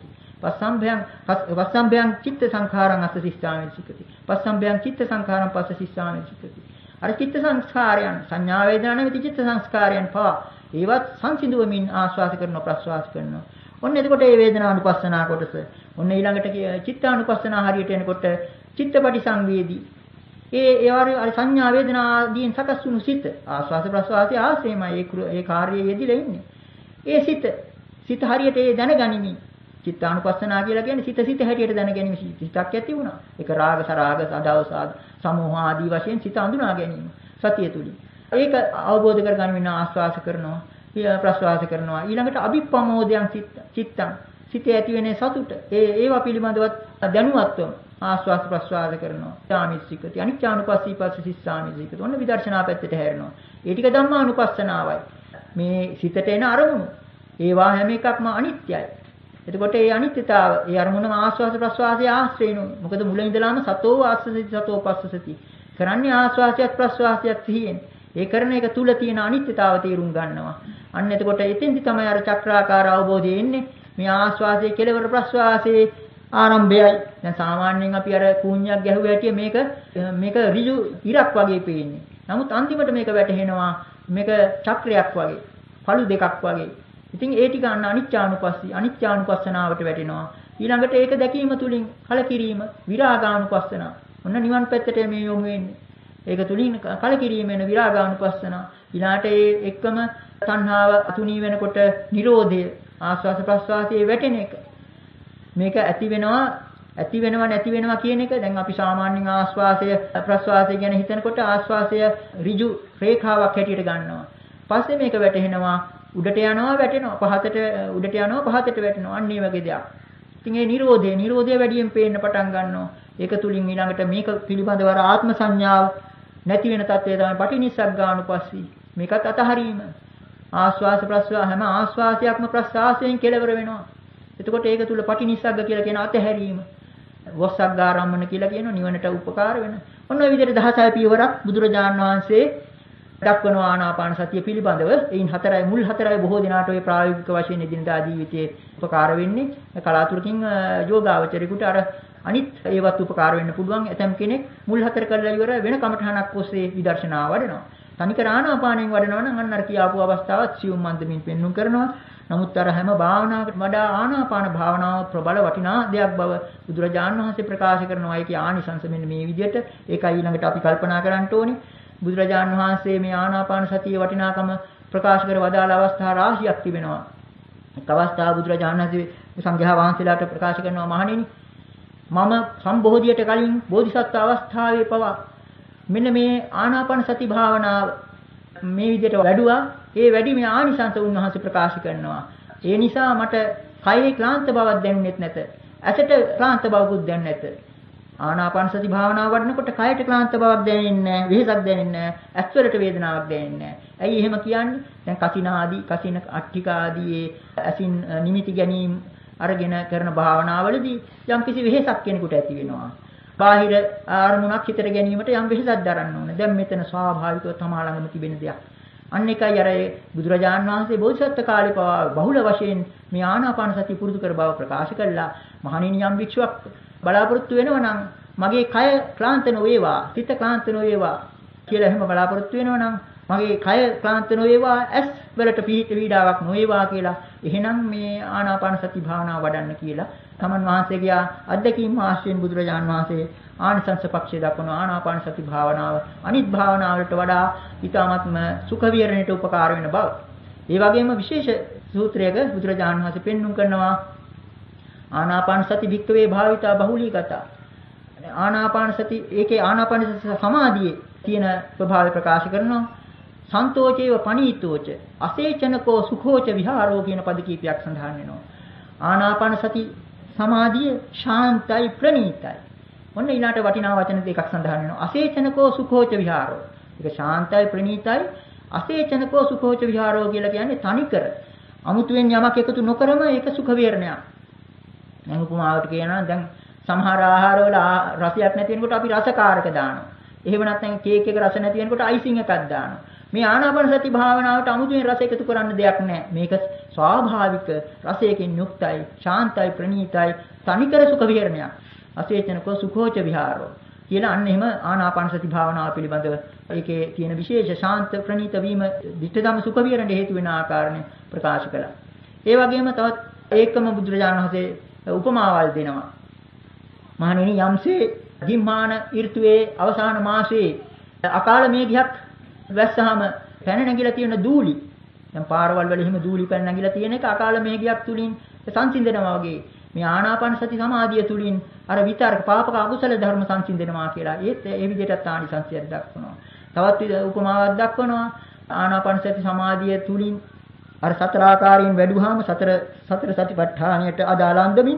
පස්සම්භයං චිත්ත සංඛාරං අස්ස සිස්සාමිති සික්කති. පස්සම්භයං චිත්ත සංඛාරං පස්ස සිස්සාමිති සික්කති. අර චිත්ත සංස්කාරයන් සංඥා වේදනා නැති චිත්ත සංස්කාරයන් පවා ඒවත් සංසිඳුවමින් ආස්වාද කරනවා ප්‍රස්වාස කරනවා. ඔන්න එතකොට මේ වේදනානුපස්සනා කොටස. ඔන්න ඊළඟට චිත්තානුපස්සනා හරියට එනකොට චිත්තපටි සංවේදී. ඒ අර සංඥා වේදනා ආදීන් සකස් වුණු සිත ආස්වාද ප්‍රස්වාසයේ ආශ්‍රේමයි ඒ කාර්යයේ යෙදිලා ඉන්නේ. ඒ සිත හරියට ඒ දැනගනිමින් චිත්තානුපස්සනා කියලා කියන්නේ සිත හැටියට දැනගැනීම සිතක් ඇති වුණා. ඒක රාග සරාග සදාවසාද සමෝහ ආදී වශයෙන් සිත අඳුනා ගැනීම සතිය තුලින්. ඒක අවබෝධ කරගන්න ආස්වාස කරනවා, ප්‍රස්වාස කරනවා. ඊළඟට අභිප්පමෝදයන් චිත්තං සිතේ ඇති වෙන සතුට. ඒවා පිළිබඳවත් දැනුවත්වම ආස්වාස ප්‍රස්වාස කරනවා. තාමිසිකති අනිච්චානුපස්සී පස්ස සිස්සාමිසිකති. ඔන්න විදර්ශනා පැත්තට හැරෙනවා. ඒ ටික ධම්මානුපස්සනාවයි. මේ සිතට එන අරමුණු ඒවා හැම එකක්ම අනිත්‍යයි. එතකොට ඒ අනිත්‍යතාව ඒ අරමුණම ආස්වාද ප්‍රස්වාසයේ ආශ්‍රේණු. මොකද මුල ඉඳලාම සතෝ ආස්සසති සතෝ පස්සසති. කරන්නේ ආස්වාසයත් ප්‍රස්වාසයත් සිහියෙන්. ඒ කරන එක තුල තියෙන අනිත්‍යතාව තේරුම් ගන්නවා. අන්න එතකොට එතෙන්දි තමයි අර චක්‍රාකාර අවබෝධය එන්නේ. මේ ආස්වාසයේ කෙලවර ප්‍රස්වාසයේ ආරම්භයයි. දැන් සාමාන්‍යයෙන් අපි අර කූඤ්ඤයක් ගැහුවා හැටිය මේක ඍජු ඉරක් වගේ පේන්නේ. නමුත් අන්තිමට මේක වැටහෙනවා මේක චක්‍රයක් වගේ. පළු දෙකක් වගේ. ඉතින් ඒ ටික අන්න අනිත්‍යානුපස්සනාවට වැටෙනවා. ඊළඟට ඒක දැකීම තුලින් කලකිරීම විරාගානුපස්සනාව. ඔන්න නිවන් පැත්තට මේ යොමු වෙන්නේ. ඒක තුලින් කලකිරීම වෙන විරාගානුපස්සනාව. ඊළාට ඒ එක්කම තණ්හාව අතුණී වෙනකොට Nirodhe ආස්වාස ප්‍රස්වාසයේ වැටෙන එක. මේක ඇති වෙනවා නැති වෙනවා කියන එක දැන් අපි සාමාන්‍යයෙන් ආස්වාසය ප්‍රස්වාසය ගැන හිතනකොට ආස්වාසය ඍජු රේඛාවක් හැටියට ගන්නවා. පස්සේ මේක වැටෙනවා උඩට යනවා වැටෙනවා පහතට උඩට යනවා පහතට වැටෙනවා අන්න ඒ වගේ දෙයක්. ඉතින් ඒ Nirodhe වැඩියෙන් පේන්න පටන් ගන්නවා. ඒක තුලින් ඊළඟට මේක පිළිබඳව ආත්ම සංඥාව නැති වෙන තත්ත්වය තමයි පටිනිස්සග්ගානුපස්සී. මේකත් අතහරීම. ආස්වාස ප්‍රස්වාස හැම ආස්වාසයක්ම ප්‍රස්වාසයෙන් කෙලවර වෙනවා. එතකොට ඒක තුල පටිනිස්සග්ග කියලා කියන අතහැරීම. වස්සග්ගාරම්මන කියලා කියන නිවනට උපකාර වෙන. ඔන්න ඔය විදිහට 16 පියවරක් බුදුරජාණන් වහන්සේ දක්වන ආනාපාන සතිය පිළිබඳව එයින් මුල් හතරයි බොහෝ දිනාට ඔය ප්‍රායෝගික වශයෙන් එදිනදා ජීවිතයේ උපකාර වෙන්නේ. කලාතුරකින් යෝගාවචරිකුට අර අනිත් ඒවත් උපකාර වෙන්න පුළුවන්. ඇතම් කෙනෙක් මුල් හතර කරලා ඉවර වෙන කමඨහනක් ඔස්සේ විදර්ශනා වඩනවා. තනිකර ආනාපානෙන් වඩනවා නම් අන්න අර කියාපු අවස්ථාවත් සියුම් මන්දමින් පෙන්වුම් කරනවා. නමුත් අර හැම භාවනාවකට වඩා ආනාපාන භාවනාව ප්‍රබල වටිනා දෙයක් බව බුදුරජාණන් වහන්සේ ප්‍රකාශ කරනවා. ඒකේ ආනිසංස මෙන්න මේ විදිහට. ඒකයි ඊළඟට අපි කල්පනා කරන්න ඕනේ. බුදුරජාණන් වහන්සේ මේ ආනාපාන සතියේ වටිනාකම ප්‍රකාශ කර වදාළ අවස්ථා රාශියක් තිබෙනවා. එක් අවස්ථාව බුදුරජාණන් වහන්සේ සංඝයා වහන්සේලාට ප්‍රකාශ කරනවා මහණෙනි මම සම්බෝධියට කලින් බෝධිසත්ව අවස්ථාවේ පවා මෙන්න මේ ආනාපාන සති භාවනාව මේ විදිහට වැඩුවා. ඒ වැඩිමේ ආනිසංස උන්වහන්සේ ප්‍රකාශ කරනවා. ඒ නිසා මට කයේ ක්ලාන්ත බවක් දැනෙන්නේ නැත. ඇසට ක්ලාන්ත බවකුත් දැනෙන්නේ නැත. ආනාපාන සති භාවනාව වඩනකොට කයට ක්ලාන්ත බවක් දැනෙන්නේ නැහැ, වෙහසක් දැනෙන්නේ නැහැ, ඇස්වලට වේදනාවක් දැනෙන්නේ නැහැ. ඇයි එහෙම කියන්නේ? දැන් කසින අට්ඨික ආදී ඇසින් නිමිති ගැනීම අරගෙන කරන භාවනාවලදී යම් කිසි වෙහසක් කෙනෙකුට ඇති වෙනවා. බාහිර අරමුණක් හිතට ගැනීමට යම් වෙහසක් දරන්න ඕනේ. දැන් මෙතන ස්වාභාවිකව තමා ළඟම තිබෙන දෙයක්. අන්න එකයි අර බුදුරජාණන් වහන්සේ බෝධිසත්ව කාලේ පවා බහුල වශයෙන් මේ ආනාපාන සතිය පුරුදු කර බව ප්‍රකාශ කළා. මහණෙනි යම් භික්ෂුවක් බලාපොරොත්තු වෙනවා නම් මගේ කය ක්ලාන්ත නොවේවා, සිත ක්ලාන්ත නොවේවා කියලා එහෙම බලාපොරොත්තු වෙනවා නම් මගේ කය ක්ලාන්ත නොවේවා, ඇස් වලට පීඩාවක් නොවේවා කියලා එහෙනම් මේ ආනාපාන සති භාවනාව වඩන්න කියලා තමන් වහන්සේගේ අධ්‍යක්ීම් ආශ්‍රයෙන් බුදුරජාණන් වහන්සේ ආනිසංස පක්ෂය දක්වන ආනාපාන සති භාවනාව අනිත් භාවනාවලට වඩා ඊටාත්ම සුඛ විහරණයට උපකාර වෙන බව. ඒ වගේම විශේෂ සූත්‍රයක බුදුරජාණන් වහන්සේ පෙන්වුම් කරනවා ආනාපාන සති භික්ඛවේ භාවිතා බහුලීගත. ආනාපාන සති ඒකේ ආනාපාන සති සමාධියේ තියෙන ස්වභාවය ප්‍රකාශ කරනවා. සන්තෝචේව පනීතෝච අසේචනකෝ සුඛෝච විහාරෝ කියන පද කීපයක් සඳහන් වෙනවා. ආනාපාන සති සමාධිය ශාන්තයි ප්‍රණීතයි. ඔන්න ඊළාට වටිනා වචන දෙකක් සඳහන් වෙනවා. අසේචනකෝ සුඛෝච විහාරෝ. ඒක ශාන්තයි ප්‍රණීතයි. අසේචනකෝ සුඛෝච විහාරෝ කියලා කියන්නේ තනිකර. අමුතුවෙන් යමක් එකතු නොකරම ඒක සුඛ විහරණයක්. දැන් උපමාවට කියනවා දැන් සමහර ආහාරවල රසයක් නැති වෙනකොට අපි රසකාරක දානවා. එහෙම නැත්නම් කේක් එක රස නැති වෙනකොට අයිසිං එකක් දානවා. මේ ආනාපාන සති භාවනාවට අමුතුවෙන් රස එකතු කරන්න දෙයක් නැහැ. මේක ස්වාභාවික රසයකින් යුක්තයි, ශාන්තයි, ප්‍රණීතයි, තනිකර සුඛ විහරණයක්. අසේචනකෝ සුඛෝච විහාරෝ කියලා අන්න එහෙම ආනාපාන සති භාවනාව පිළිබඳව ඒකේ තියෙන විශේෂ ශාන්ත ප්‍රණීත වීම ධිට්ඨධම්ම සුඛ විහරණයට හේතු වෙන ආකාරණය ප්‍රකාශ කළා. ඒ වගේම තවත් ඒකම බුදුරජාණන් වහන්සේ උපමාවල් දෙනවා. මහණෙනි යම්සේ ගිම්මාන ඍතුවේ අවසාන මාසයේ අකාල මේඝයක් වැස්සහම පැන නැගිලා තියෙන දූලි දැන් පාරවල් වල එහෙම දූලි පැන නැගිලා තියෙන එක අකාල මේඝයක් තුලින් සංසිඳනවා වගේ මේ ආනාපාන සති සමාධිය තුලින් අර විතර්ක පාපක අකුසල ධර්ම සංසිඳනවා කියලා ඒත් ඒ විදිහට ආනිසංසයක් දක්වනවා. තවත් උපමාවක් දක්වනවා ආනාපාන සති සමාධිය තුලින් අර සතර ආකාරයෙන් වැඩුවාම සතර සතිපට්ඨානයට අදාළ අන්දමින්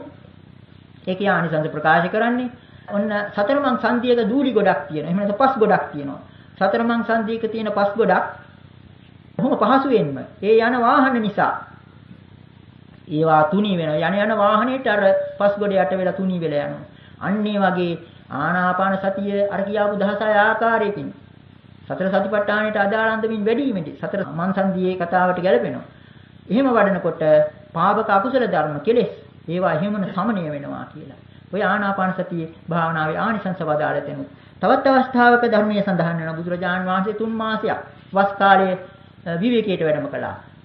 ඒකේ ආනිසංස ප්‍රකාශ කරන්නේ ඔන්න සතරමං සංධියක දූලි ගොඩක් තියෙනවා. එහෙම නැත්නම් පස් ගොඩක් තියෙනවා. සතරමං සංධියක තියෙන පස් ගොඩක් බොහොම පහසුවෙන්ම ඒ යන වාහන නිසා ඒවා තුනී වෙනවා. යන වාහනේට අර පස් ගොඩ යට වෙලා තුනී වෙලා යනවා. අන්න ඒ වගේ ආනාපාන සතිය අර කියාපු 16 ආකාරයකින් සතර සතිපට්ඨානයට අදාළ අන්දමින් වැඩිමෙදි සතර මං සංධියේ කතාවට ගැලපෙනවා. එහෙම වඩනකොට පාපක අකුසල ධර්ම කෙලෙස් ඒවා එහෙමම සමනය වෙනවා කියලා. ඔය ආනාපාන සතියේ භාවනාවේ ආනිසංස වදාළ තැන. තවත් අවස්ථාවක ධර්මයේ සඳහන් වෙන බුදුරජාන් වහන්සේ 3 මාසයක් වස් කාලයේ විවේකයට වැඩම කළා.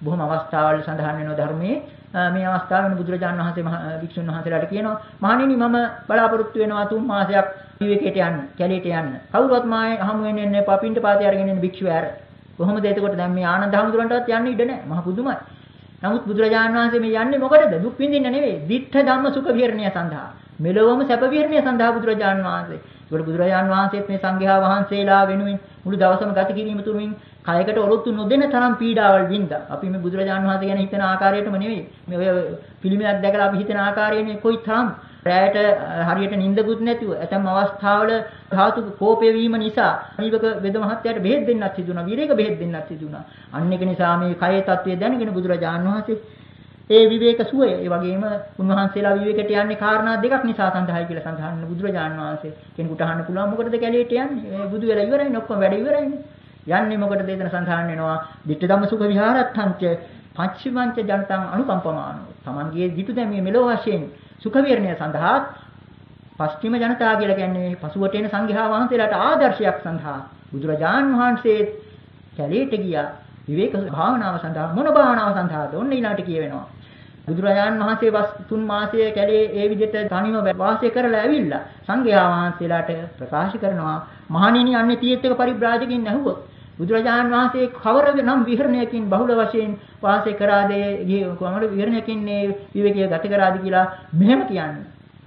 බොහොම අවස්ථාවල් සඳහන් වෙනවා ධර්මයේ. මේ අවස්ථාවෙන් බුදුරජාණන් වහන්සේ වික්ෂුන් වහන්සේලාට කියනවා මහණෙනි මම බලාපොරොත්තු වෙනවා 3 මාසයක් විවේකයට යන්න, කැලේට යන්න. කවුරුවත් මායි හමු වෙන්නේ නැහැ. පපින්ට පාතේ අරගෙන ඉන්න භික්ෂුව ඇර. කොහොමද එතකොට දැන් මේ ආනන්ද හැමදුරන්ටවත් යන්න ඉඩ නැහැ. මහ පුදුමයි. නමුත් බුදුරජාණන් වහන්සේ මේ යන්නේ මොකටද? දුක් විඳින්න නෙවෙයි. දිඨ ධම්ම සුඛ විහරණය සඳහා. මෙලොවම සැප විහරණය සඳහා බුදුරජාණන් වහන්සේ. ඒකට බුදුරජාණන් වහන්සේත් මේ සංඝයා වහන්සේලා වෙනුවෙන් මුළු දවසම ගත කිරීම තුලින් කයකට ඔරොත්තු නොදෙන තරම් පීඩාවල් වින්දා. අපි මේ බුදුරජාණන් වහන්සේ ගැන හිතන ආකාරයටම නෙවෙයි. මේ ඔය පිළිමයක් දැකලා අපි හිතන ආකාරයනේ කොයි තරම් රැයට හරියට නිින්දකුත් නැතිව ඇතම් අවස්ථාවල ධාතු කෝපය වීම නිසා ජීවක වේද මහත්තයාට බෙහෙත් දෙන්නත් සිදුණා. විරේක බෙහෙත් දෙන්නත් සිදුණා. අන්න ඒක නිසා මේ කයේ தત્ත්වය දැනගෙන බුදුරජාණන් වහන්සේ ඒ විවේක සුවය ඒ වගේම උන්වහන්සේලා විවේකයට යන්නේ කාරණා දෙකක් නිසා සඳහායි කියලා සඳහන් කරන බුදුරජාණන් වහන්සේ කෙනෙකුට අහන්න පුළුවන් මොකටද කැලේට යන්නේ? මේ බුදු වෙලා ඉවරයිනේ ඔක්කොම වැඩ ඉවරයිනේ. යන්නේ මොකටද එතන සඳහන් වෙනවා? ditta dhamma sukha viharatthංච පච්චිමංච ජනතං අනුකම්පමානෝ. Tamanගේ ditu දැමීමේ මෙලොව වශයෙන් සුඛ විහරණය සඳහා පස්චිම ජනතාව කියලා කියන්නේ පසුවට එන සංඝයා වහන්සේලාට ආදර්ශයක් සඳහා බුදුරජාණන් වහන්සේ කැලේට ගියා. විවේක භාවනාව සඳහා මොන භාවනාව සඳහාද? ඔන්න ඊළාට කියවෙනවා. බුදුරජාණන් වහන්සේ 3 මාසයේ කැලේ ඒ විදිහට තනිව වාසය කරලා ඇවිල්ලා සංඝයා වහන්සේලාට ප්‍රකාශ කරනවා මහණෙනි අන්නේ තීර්ථක පරිබ්‍රාජකින් ඇහුවොත් බුදුරජාණන් වහන්සේ කවර නම් විහරණයකින් බහුල වශයෙන් වාසය කරාද කොමර විහරණයකින් විවේකයේ ගත කරාද කියලා මෙහෙම කියන්නේ.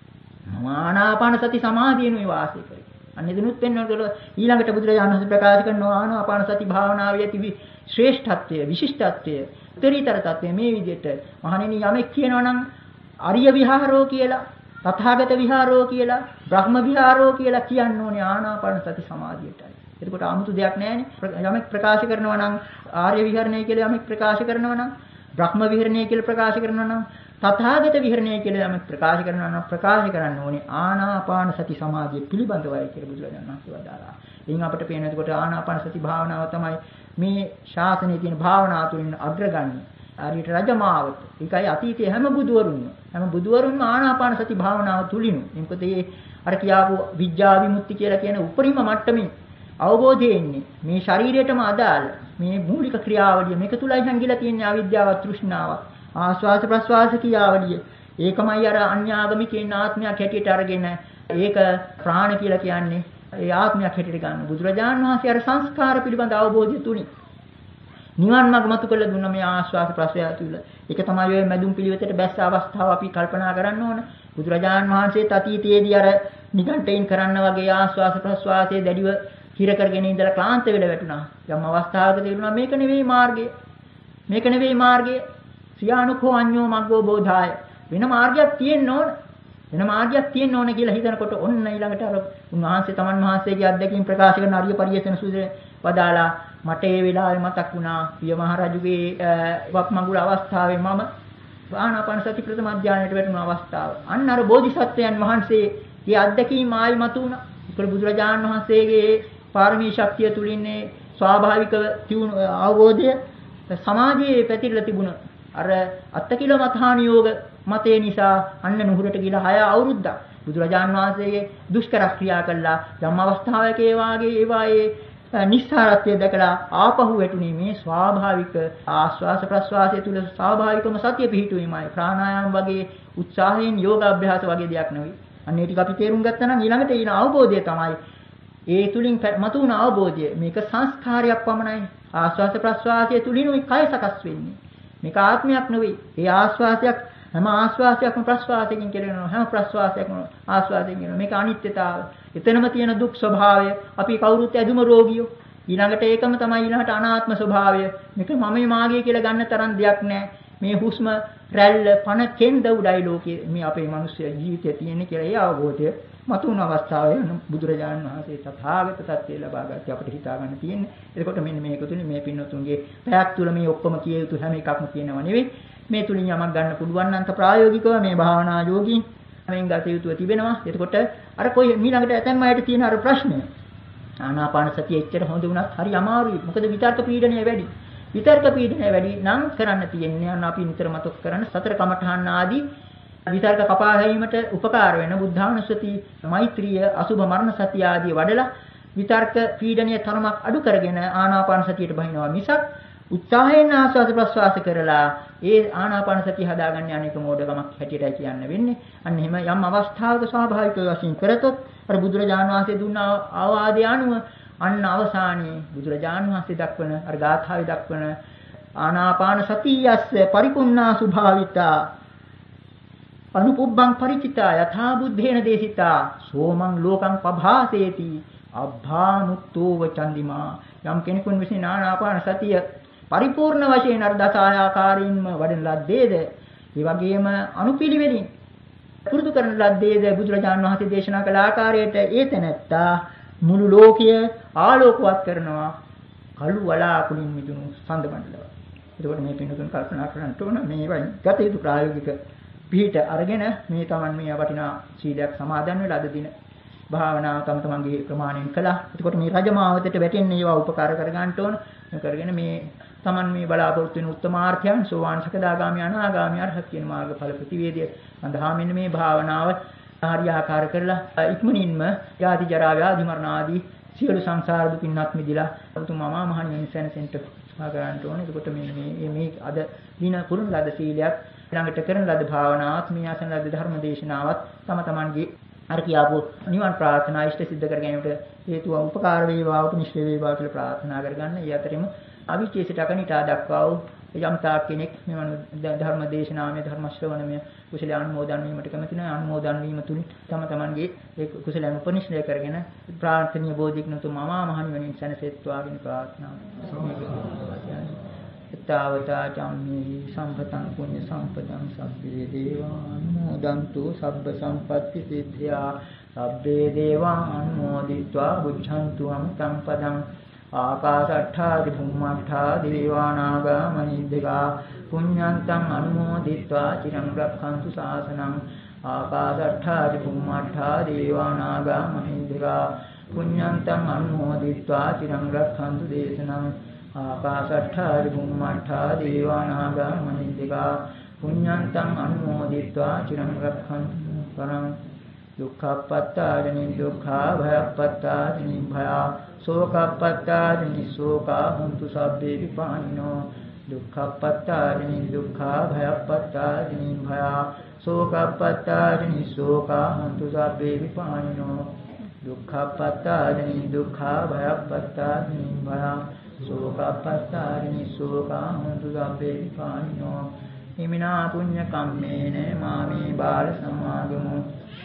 ආනාපාන සති සමාධියනුයි වාසය කරේ. අන්න එදිනුත් වෙනකොට ඊළඟට බුදුරජාණන් වහන්සේ ප්‍රකාශ කරනවා ආනාපාන සති භාවනාවේ ඇති ශ්‍රේෂ්ඨත්වය, විශිෂ්ටත්වය, උත්තරීතර තත්වය මේ විදිහට මහණෙනි යමෙක් කියනවා නම් අරිය විහාරෝ කියලා, තථාගත විහාරෝ කියලා, බ්‍රහ්ම විහාරෝ කියලා කියන්න ඕනේ ආනාපාන සති සමාධියටයි. එතකොට 아무තු දෙයක් නැහැනේ. යමෙක් ප්‍රකාශ කරනවා නම් ආර්ය විහරණය කියලා යමෙක් ප්‍රකාශ කරනවා නම්, බ්‍රහ්ම විහරණය කියලා ප්‍රකාශ කරනවා නම්, තථාගත විහරණය කියලා යමෙක් ප්‍රකාශ කරනවා නම් ප්‍රකාශ කරන්න ඕනේ ආනාපාන සති සමාධිය පිළිබඳවයි කියලා බුදුරජාණන් වහන්සේ වදාළා. එයින් අපිට පේන එතකොට ආනාපාන සති භාවනාව තමයි මේ ශාසනයේ තියෙන භාවනා තුලින් අග්‍රගණ්‍ය. හරියට රජමාවත. ඒකයි අතීතයේ හැම බුදුවරුන්ම ආනාපාන සති භාවනාව තුලින්. මොකද මේ අර කියාපු විඥා විමුක්ති කියලා කියන උපරිම මට්ටමින් අවබෝධය එන්නේ. මේ ශරීරයටම අදාළ මේ මූලික ක්‍රියාවලිය මේක තුලයි හැංගිලා තියෙන අවිද්‍යාව තෘෂ්ණාව. ආස්වාද ප්‍රස්වාස ක්‍රියාවලිය. ඒකමයි අර අන්‍යාගමිකයන් ආත්මයක් හැටියට අරගෙන ඒක ප්‍රාණ කියලා කියන්නේ ඒ ආත්මයක් හැටියට ගන්න. බුදුරජාණන් වහන්සේ අර සංස්කාර පිළිබඳ අවබෝධය තුලින් නිවන් මාර්ග මතු කළ දුන්න මේ ආස්වාද ප්‍රස්වාස තුල. ඒක තමයි ඔය මැදුම් පිළිවෙතට බැස්ස අවස්ථාව අපි කල්පනා කරන්න ඕන. බුදුරජාණන් වහන්සේ අතීතයේදී අර නිගණ්ඨයින් කරන්න වගේ ආස්වාද ප්‍රස්වාසයේ දැඩිව හිර කරගෙන ඉඳලා ක්ලාන්ත වෙලා වැටුණා. යම් අවස්ථාවක තේරුණා මේක නෙවෙයි මාර්ගය. මේක නෙවෙයි මාර්ගය. සියානුකෝ අඤ්ඤෝ මග්ගෝ බෝධාය. වෙන මාර්ගයක් තියෙන්න ඕන. වෙන මාර්ගයක් තියෙන්න ඕන කියලා හිතනකොට ඔන්න ඊළඟට අර උන්වහන්සේ තමන් වහන්සේගේ අත්දැකීම් ප්‍රකාශ කරන ආර්ය පරියේෂණ සූත්‍රය වදාලා මට ඒ වෙලාවේ මතක් වුණා පිය මහ රජුගේ වක් මඟුල අවස්ථාවේ මම ආනාපාන සති ප්‍රථම අධ්‍යානයට වැටුණු අවස්ථාව. අන්න අර බෝධිසත්වයන් වහන්සේගේ අත්දැකීම් ආයි මතුණා. ඒකල බුදුරජාණන් වහන්සේගේ පාරමී ශක්තිය තුලින්නේ ස්වාභාවික තියුණු අවබෝධය සමාජයේ පැතිරලා තිබුණා. අර අත්තකිල මතහානියෝග මතේ නිසා අන්න නුහුරට ගිහලා 6 අවුරුද්දක් බුදුරජාණන් වහන්සේගේ දුෂ්කර ක්‍රියා කළා. ධම්ම අවස්ථාවක ඒ වාගේ ඒවායේ නිස්සාරත්වය දැකලා ආපහු වැටුනේ මේ ස්වාභාවික ආස්වාස ප්‍රස්වාසය තුල ස්වාභාවිකම සතිය පිහිටුවීමයි. ප්‍රාණායාම වගේ උත්සාහයෙන් යෝගාභ්‍යාස වගේ දෙයක් නෙවෙයි. අන්න ඒ ටික අපි තේරුම් ගත්තා නම් ඊළඟට ඊන අවබෝධය තමයි ඒ තුලින් මතුවන අවබෝධය. මේක සංස්කාරයක් පමණයි. ආස්වාස ප්‍රස්වාසය තුලිනුයි කය සකස් වෙන්නේ. මේක ආත්මයක් නෙවෙයි. ඒ ආස්වාසයක් හැම ආස්වාසයක්ම ප්‍රස්වාසයෙන් කෙරෙනවා. හැම ප්‍රස්වාසයක්ම ආස්වාසයෙන් කෙරෙනවා. මේක අනිත්‍යතාව. එතනම තියෙන දුක් ස්වභාවය. අපි කවුරුත් ඇදුම රෝගියෝ. ඊළඟට ඒකම තමයි ඊළඟට අනාත්ම ස්වභාවය. මේක මමයි මාගේ කියලා ගන්න තරම් දෙයක් නැහැ. මේ හුස්ම රැල්ල පණ කෙන්ද උඩයි ලෝකයේ මේ අපේ මිනිස්සු ජීවිතයේ තියෙන කියලා ඒ අවබෝධය මතුවන අවස්ථාවේ බුදුරජාණන් වහන්සේ තථාගත තත්ත්වය ලබා ගන්න අපිට හිතා ගන්න තියෙන්නේ. එතකොට මෙන්න මේක තුලින් මේ පින්නතුන්ගේ පැයක් තුල මේ ඔක්කොම කිය යුතු හැම එකක්ම කියනව නෙවෙයි. මේ තුලින් යමක් ගන්න පුළුවන් නම් ප්‍රායෝගිකව මේ භාවනා යෝගී මෙන් ගත යුතුව තිබෙනවා. එතකොට අර කොයි ඊළඟට ඇතැම් අයට තියෙන අර ප්‍රශ්නය ආනාපාන සතිය එච්චර හොඳ වුණත් හරි අමාරුයි. මොකද විතර්ක පීඩනය වැඩි. විතර්ක පීඩනය වැඩි නම් කරන්න තියෙන්නේ අන්න අපි නිතර මතක් කරන සතර කමඨහන් ආදී විතර්ක කපා හැරීමට උපකාර වෙන බුද්ධානුස්සති, මෛත්‍රිය, අසුභ මරණ සතිය ආදී වඩලා විතර්ක පීඩනය තරමක් අඩු කරගෙන ආනාපාන සතියට බහිනවා මිසක් උත්සාහයෙන් ආස්වාද ප්‍රස්වාස කරලා ඒ ආනාපාන සතිය හදාගන්න අනේක මෝඩකමක් හැටියටයි කියන්න වෙන්නේ. අන්න එහෙම යම් අවස්ථාවක ස්වාභාවික වශයෙන් කරතොත් අර බුදුරජාණන් වහන්සේ දුන්න ආවාදය අනුව අන්න අවසානයේ බුදුරජාණන් වහන්සේ දක්වන අර ගාථාවේ දක්වන ආනාපාන සතියස්ස පරිපුන්නා සුභාවිතා අනුපුබ්බං ಪರಿචිතා යථා බුද්ධේන දේශිතා සෝමං ලෝකං පභාසේති අබ්භාමුත්තෝව චන්දිමා යම් කෙනෙකුන් විසින් ආනාපාන සතිය පරිපූර්ණ වශයෙන් අර දස ආකාරයෙන්ම වඩන ලද්දේද ඒ වගේම අනුපිළිවෙලින් පුරුදු කරන ලද්දේද බුදුරජාණන් වහන්සේ දේශනා කළ ආකාරයට ඒ තැනැත්තා මුළු ලෝකය ආලෝකවත් කරනවා කළු වලාකුලින් මිදුණු සඳ මණ්ඩලව. එතකොට මේ පින්තුන් කල්පනා කරන්න ඕන මේවයි ගත යුතු ප්‍රායෝගික පිහිට අරගෙන මේ Taman මේ වටිනා සීලයක් සමාදන් වෙලා අද දින භාවනාව තම තමන්ගේ ප්‍රමාණයෙන් කළා. එතකොට මේ රජමාවතට වැටෙන්නේ ඒවා උපකාර කර ගන්න ඕන. කරගෙන මේ Taman මේ බලාපොරොත්තු වෙන උත්තමාර්ථයන් සෝවාන් සකදාගාමී අනාගාමී අරහත් කියන මාර්ගඵල ප්‍රතිවේදය සඳහා මෙන්න මේ භාවනාව හරියාකාර කරලා ඉක්මනින්ම ජාති ජරා ව්‍යාධි මරණ ආදී සියලු සංසාර දුකින්වත් මිදලා උතුම්මා මහ නිවන සැනසෙන්න උත්සාහ කරන්න ඕනේ. එතකොට මේ අද දින පුරුණ ලද සීලයක් ළඟට කරන ලද භාවනාවත් මේ ආසන ලද ධර්ම දේශනාවත් තම තමන්ගේ අර කියාපු නිවන් ප්‍රාර්ථනා ඉෂ්ට සිද්ධ කර ගැනීමට හේතුව උපකාර වේවා උපනිෂ්ඨ වේවා කියලා ප්‍රාර්ථනා කරගන්න. ඒ අතරින්ම අවිචේසිත අකනිටා දක්වා වූ යම් තාක් කෙනෙක් මෙවන් ධර්ම දේශනාමය ධර්ම ශ්‍රවණමය කුසල අනුමෝදන් වීමට කැමති නැහැ. අනුමෝදන් වීම තුලින් තම තමන්ගේ ඒ කුසලයන් උපනිෂ්ඨය කරගෙන ප්‍රාර්ථනීය බෝධිඥතුම මහා මහණිවරින් සැනසෙත්වා කියන ප්‍රාර්ථනාව. තාවතා චම්මේ සම්පතං පුඤ්ඤ සම්පතං සබ්බේ දේවානුමෝදන්තු සබ්බ සම්පත්ති සිද්ධා සබ්බේ දේවානුමෝදිत्वा බුද්ධන්තු අමතං පදං ආකාශට්ඨා දිභුම්මට්ඨා දේවානාගා මහිද්దికා පුඤ්ඤන්තං අනුමෝදිत्वा චිරං රක්ඛන්තු ශාසනං ආකාශට්ඨා දිභුම්මට්ඨා දේවානාගා මහිද්దికා පුඤ්ඤන්තං අනුමෝදිत्वा චිරං රක්ඛන්තු දේශනං ආකාශට්ඨා දිභුම්මට්ඨා දේවානාගා මහිද්దికා පුඤ්ඤන්තං අනුමෝදිत्वा චිරං රක්ඛන්තු පරං දුක්ඛප්පත්තාරිනි දුක්ඛා භයප්පත්තාරිනි භයා සෝකප්පත්තාරිනි සෝකා හුන්තු සබ්බේ විපානිනෝ දුක්ඛප්පත්තාරිනි දුක්ඛා භයප්පත්තාරිනි භයා සෝකප්පත්තාරිනි සෝකා හුන්තු සබ්බේ විපානිනෝ දුක්ඛප්පත්තාරිනි දුක්ඛා භයප්පත්තාරිනි භයා සෝකප්පත්තාරිනි සෝකා හුන්තු සබ්බේ විපානිනෝ හිමිනා පුඤ්ඤ කම්මේන මාමේ බාල සමාගමෝ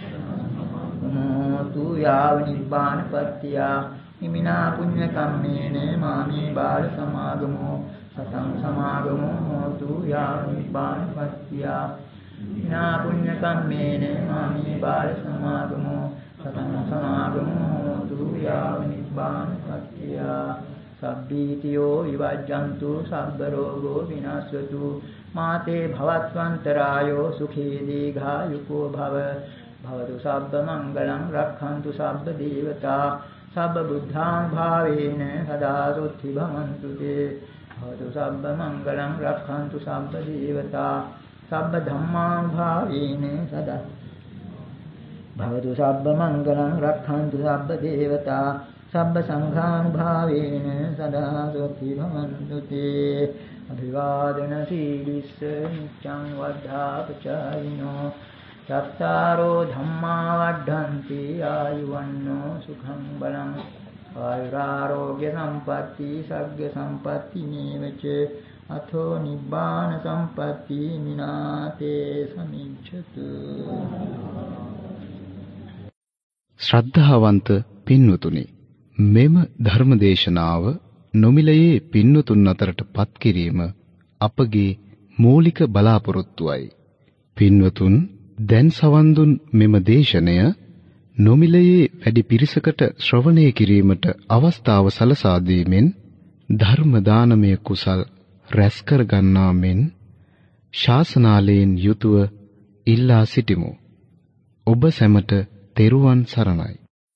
නමෝතු යාව නිබ්බානපත්තිය හිමිනා පුඤ්ඤ කම්මේන මාමේ බාල සමාගමෝ සතං සමාගමෝ හෝතු යාව නිබ්බානපත්තිය හිමිනා පුඤ්ඤ කම්මේන මාමේ බාල සමාගමෝ සතං සමාගමෝ හෝතු යාව නිබ්බානපත්තිය සබ්බීතියෝ විවජ්ජන්තු සබ්බ රෝගෝ විනාශයතු මාතේ භවත්වන්තරායෝ සුඛී දීඝායුකෝ භව භවතු සබ්බ මංගලං රක්ඛන්තු සබ්බ දේවතා සබ්බ බුද්ධාං භාවේන සදා සුත්ති භවන්තු තේ භවතු සබ්බ මංගලං රක්ඛන්තු සබ්බ දේවතා සබ්බ ධම්මාං භාවේන සදා භවතු සබ්බ මංගලං රක්ඛන්තු සබ්බ දේවතා සබ්බ සංඝානුභාවේන සදා සුඛී භවන්තු තේ අභිවාදන සීලිස්ස නිච්ඡං වද්ධාපචායිනෝ චත්තාරෝ ධම්මා වඩ්ඩන්ති ආයුවන්නෝ සුඛං බලං ආයුරාෝග්‍ය සම්පatti සග්ග සම්පatti නේවච අතෝ නිබ්බාන සම්පatti මිනාතේ සමිච්ඡතු. ශ්‍රද්ධාවන්ත පින්වතුනි, මෙම ධර්මදේශනාව නොමිලයේ පින්වතුන් අතරට පත් කිරීම අපගේ මූලික බලාපොරොත්තුවයි. පින්වතුන් දැන් සවන් දුන් මෙම දේශනය නොමිලයේ වැඩි පිරිසකට ශ්‍රවණය කිරීමට අවස්ථාව සලසා දීමෙන් ධර්ම දානමය කුසල් රැස් කර ගන්නා මෙන් ශාසනාලයෙන් යුතුව ඉල්ලා සිටිමු. ඔබ සැමට තෙරුවන් සරණයි.